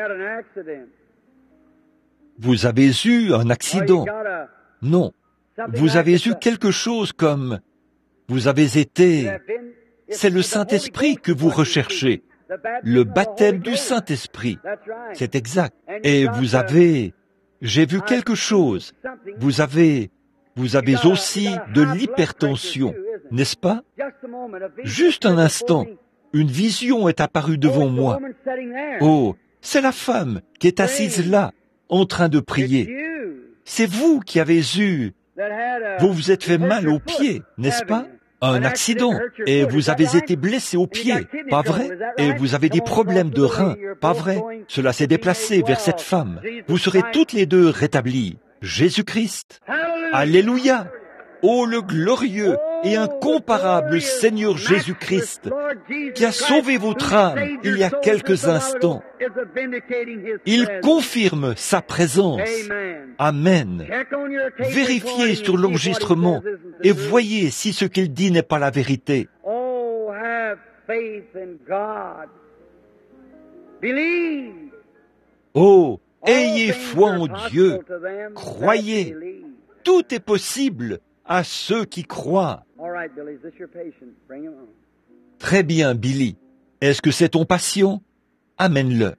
Vous avez eu un accident. Non. Vous avez eu quelque chose comme... Vous avez été... C'est le Saint-Esprit que vous recherchez. Le baptême du Saint-Esprit. C'est exact. Et vous avez... J'ai vu quelque chose. Vous avez... Vous avez aussi de l'hypertension, n'est-ce pas? Juste un instant. Une vision est apparue devant moi. Oh, c'est la femme qui est assise là, en train de prier. C'est vous qui avez eu... Vous vous êtes fait mal au pied, n'est-ce pas? Un accident, et vous avez été blessé au pied, pas vrai? Et vous avez des problèmes de reins, pas vrai? Cela s'est déplacé vers cette femme. Vous serez toutes les deux rétablies. Jésus-Christ. Alléluia! Oh, le glorieux et incomparable Seigneur Jésus-Christ, qui a sauvé votre âme il y a quelques instants. Il confirme sa présence. Amen. Vérifiez sur l'enregistrement et voyez si ce qu'il dit n'est pas la vérité. Oh, ayez foi en Dieu. Croyez. Tout est possible à ceux qui croient. Très bien, Billy. Est-ce que c'est ton patient? Amène-le.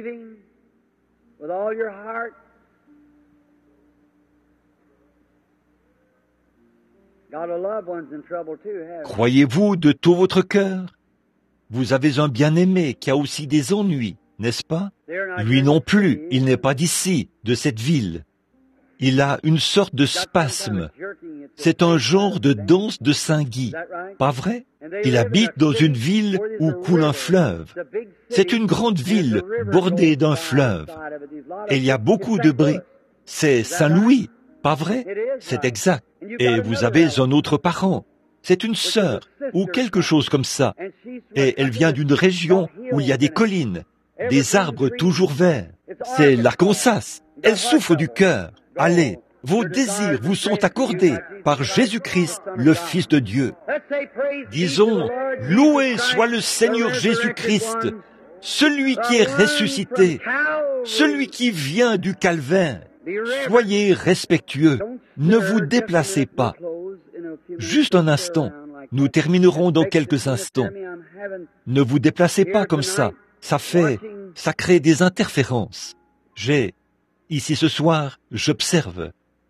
Croyez-vous de tout votre cœur? Vous avez un bien-aimé qui a aussi des ennuis, n'est-ce pas? Lui non plus, il n'est pas d'ici, de cette ville. Il a une sorte de spasme. C'est un genre de danse de Saint-Guy, pas vrai? Il habite dans une ville où coule un fleuve. C'est une grande ville bordée d'un fleuve. Et il y a beaucoup de bruit. C'est Saint-Louis, pas vrai? C'est exact. Et vous avez un autre parent. C'est une sœur, ou quelque chose comme ça. Et elle vient d'une région où il y a des collines, des arbres toujours verts. C'est l'Arkansas. Elle souffre du cœur. Allez, vos désirs vous sont accordés par Jésus-Christ, le Fils de Dieu. Disons, loué soit le Seigneur Jésus-Christ, celui qui est ressuscité, celui qui vient du calvaire. Soyez respectueux, ne vous déplacez pas. Juste un instant, nous terminerons dans quelques instants. Ne vous déplacez pas comme ça, ça fait, ça crée des interférences. J'ai... Ici ce soir, j'observe.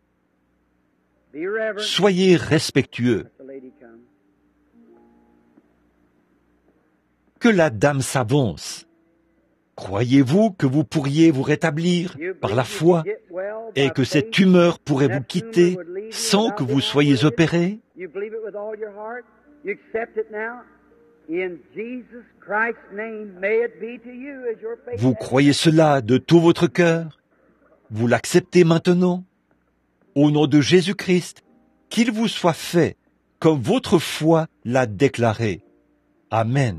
Soyez respectueux. Que la dame s'avance. Croyez-vous que vous pourriez vous rétablir par la foi et que cette tumeur pourrait vous quitter sans que vous soyez opéré? Vous croyez cela de tout votre cœur? Vous l'acceptez maintenant? Au nom de Jésus-Christ, qu'il vous soit fait comme votre foi l'a déclaré. Amen.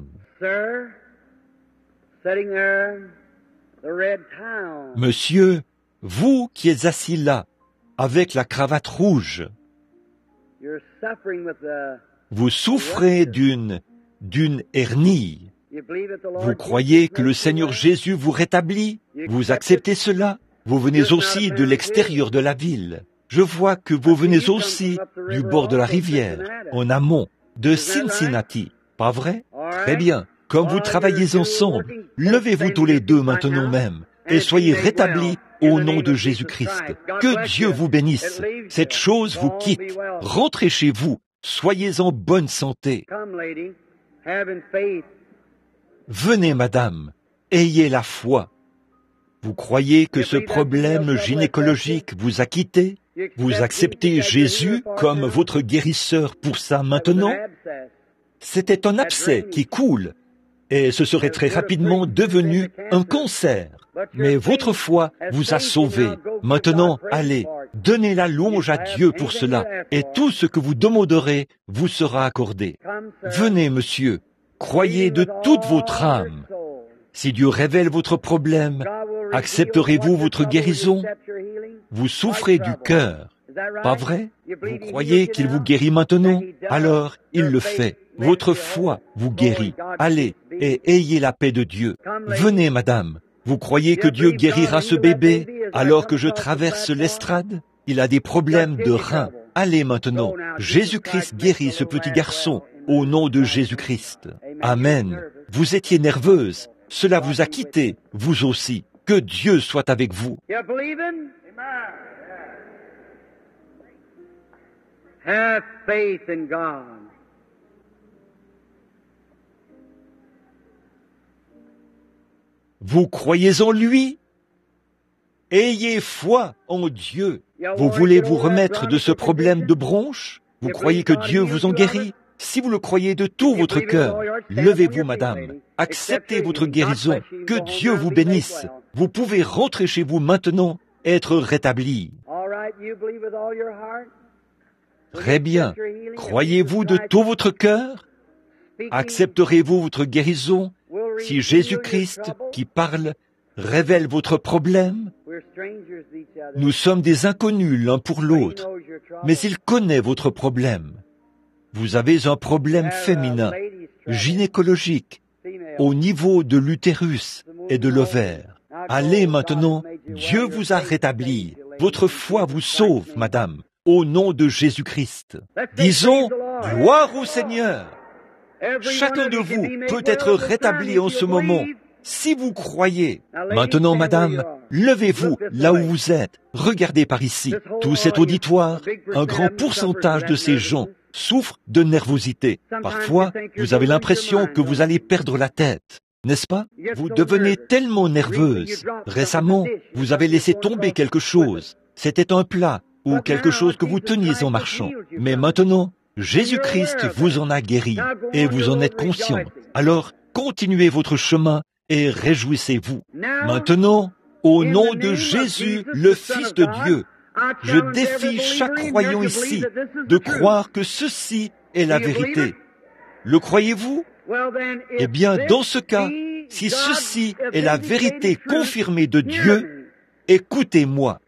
Monsieur, vous qui êtes assis là, avec la cravate rouge, vous souffrez d'une, d'une hernie. Vous croyez que le Seigneur Jésus vous rétablit? Vous acceptez cela? Vous venez aussi de l'extérieur de la ville. Je vois que vous venez aussi du bord de la rivière, en amont, de Cincinnati. Pas vrai? Très bien. Comme vous travaillez ensemble, levez-vous tous les deux maintenant même et soyez rétablis au nom de Jésus-Christ. Que Dieu vous bénisse. Cette chose vous quitte. Rentrez chez vous. Soyez en bonne santé. Venez, madame. Ayez la foi. Vous croyez que ce problème gynécologique vous a quitté? Vous acceptez Jésus comme votre guérisseur pour ça maintenant? C'était un abcès qui coule, et ce serait très rapidement devenu un cancer. Mais votre foi vous a sauvé. Maintenant, allez, donnez la louange à Dieu pour cela, et tout ce que vous demanderez vous sera accordé. Venez, monsieur, croyez de toute votre âme. Si Dieu révèle votre problème, accepterez-vous votre guérison? Vous souffrez du cœur, pas vrai? Vous croyez qu'il vous guérit maintenant? Alors, il le fait. Votre foi vous guérit. Allez et ayez la paix de Dieu. Venez, madame. Vous croyez que Dieu guérira ce bébé alors que je traverse l'estrade? Il a des problèmes de reins. Allez maintenant. Jésus-Christ guérit ce petit garçon au nom de Jésus-Christ. Amen. Vous étiez nerveuse. Cela vous a quitté, vous aussi. Que Dieu soit avec vous. Have faith in God. Vous croyez en lui? Ayez foi en Dieu. Vous voulez vous remettre de ce problème de bronche? Vous croyez que Dieu vous en guérit? Si vous le croyez de tout votre cœur, levez-vous, madame. Acceptez votre guérison. Que Dieu vous bénisse. Vous pouvez rentrer chez vous maintenant, être rétabli. Très bien. Croyez-vous de tout votre cœur? Accepterez-vous votre guérison si Jésus-Christ, qui parle, révèle votre problème? Nous sommes des inconnus l'un pour l'autre, mais il connaît votre problème. Vous avez un problème féminin, gynécologique, au niveau de l'utérus et de l'ovaire. Allez maintenant, Dieu vous a rétabli. Votre foi vous sauve, madame, au nom de Jésus-Christ. Disons, gloire au Seigneur. Chacun de vous peut être rétabli en ce moment, si vous croyez. Maintenant, madame, levez-vous là où vous êtes. Regardez par ici. Tout cet auditoire, un grand pourcentage de ces gens souffrent de nervosité. Parfois, vous avez l'impression que vous allez perdre la tête, n'est-ce pas? Vous devenez tellement nerveuse. Récemment, vous avez laissé tomber quelque chose. C'était un plat ou quelque chose que vous teniez en marchant. Mais maintenant, Jésus-Christ vous en a guéri et vous en êtes conscient. Alors, continuez votre chemin et réjouissez-vous. Maintenant, au nom de Jésus, le Fils de Dieu, je défie chaque croyant ici de croire que ceci est la vérité. Le croyez-vous? Eh bien, dans ce cas, si ceci est la vérité confirmée de Dieu, écoutez-moi.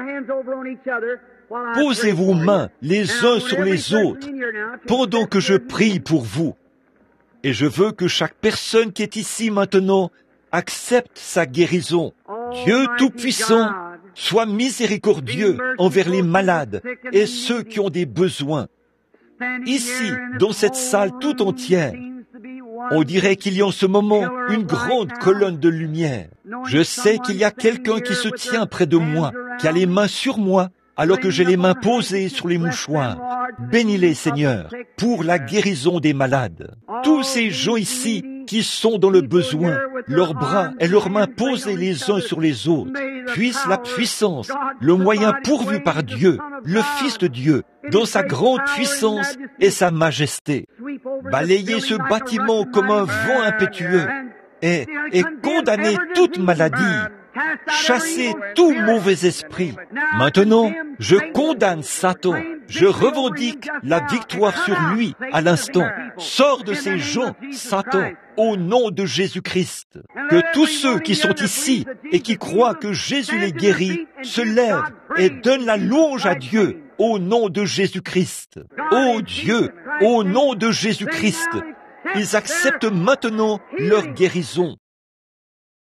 Posez vos mains les uns sur les autres pendant que je prie pour vous. Et je veux que chaque personne qui est ici maintenant accepte sa guérison. Dieu Tout-Puissant, sois miséricordieux envers les malades et ceux qui ont des besoins. Ici, dans cette salle tout entière, on dirait qu'il y a en ce moment une grande colonne de lumière. Je sais qu'il y a quelqu'un qui se tient près de moi, qui a les mains sur moi, alors que j'ai les mains posées sur les mouchoirs. Bénis-les, Seigneur, pour la guérison des malades. Tous ces gens ici qui sont dans le besoin, leurs bras et leurs mains posés les uns sur les autres, puisse la puissance, le moyen pourvu par Dieu, le Fils de Dieu, dans sa grande puissance et sa majesté, balayer ce bâtiment comme un vent impétueux et, et condamner toute maladie, chasser tout mauvais esprit. Maintenant, je condamne Satan. Je revendique la victoire sur lui à l'instant. Sors de ces gens, Satan, au nom de Jésus-Christ. Que tous ceux qui sont ici et qui croient que Jésus les guérit se lèvent et donnent la louange à Dieu au nom de Jésus-Christ. Ô Dieu, au nom de Jésus-Christ, ils acceptent maintenant leur guérison.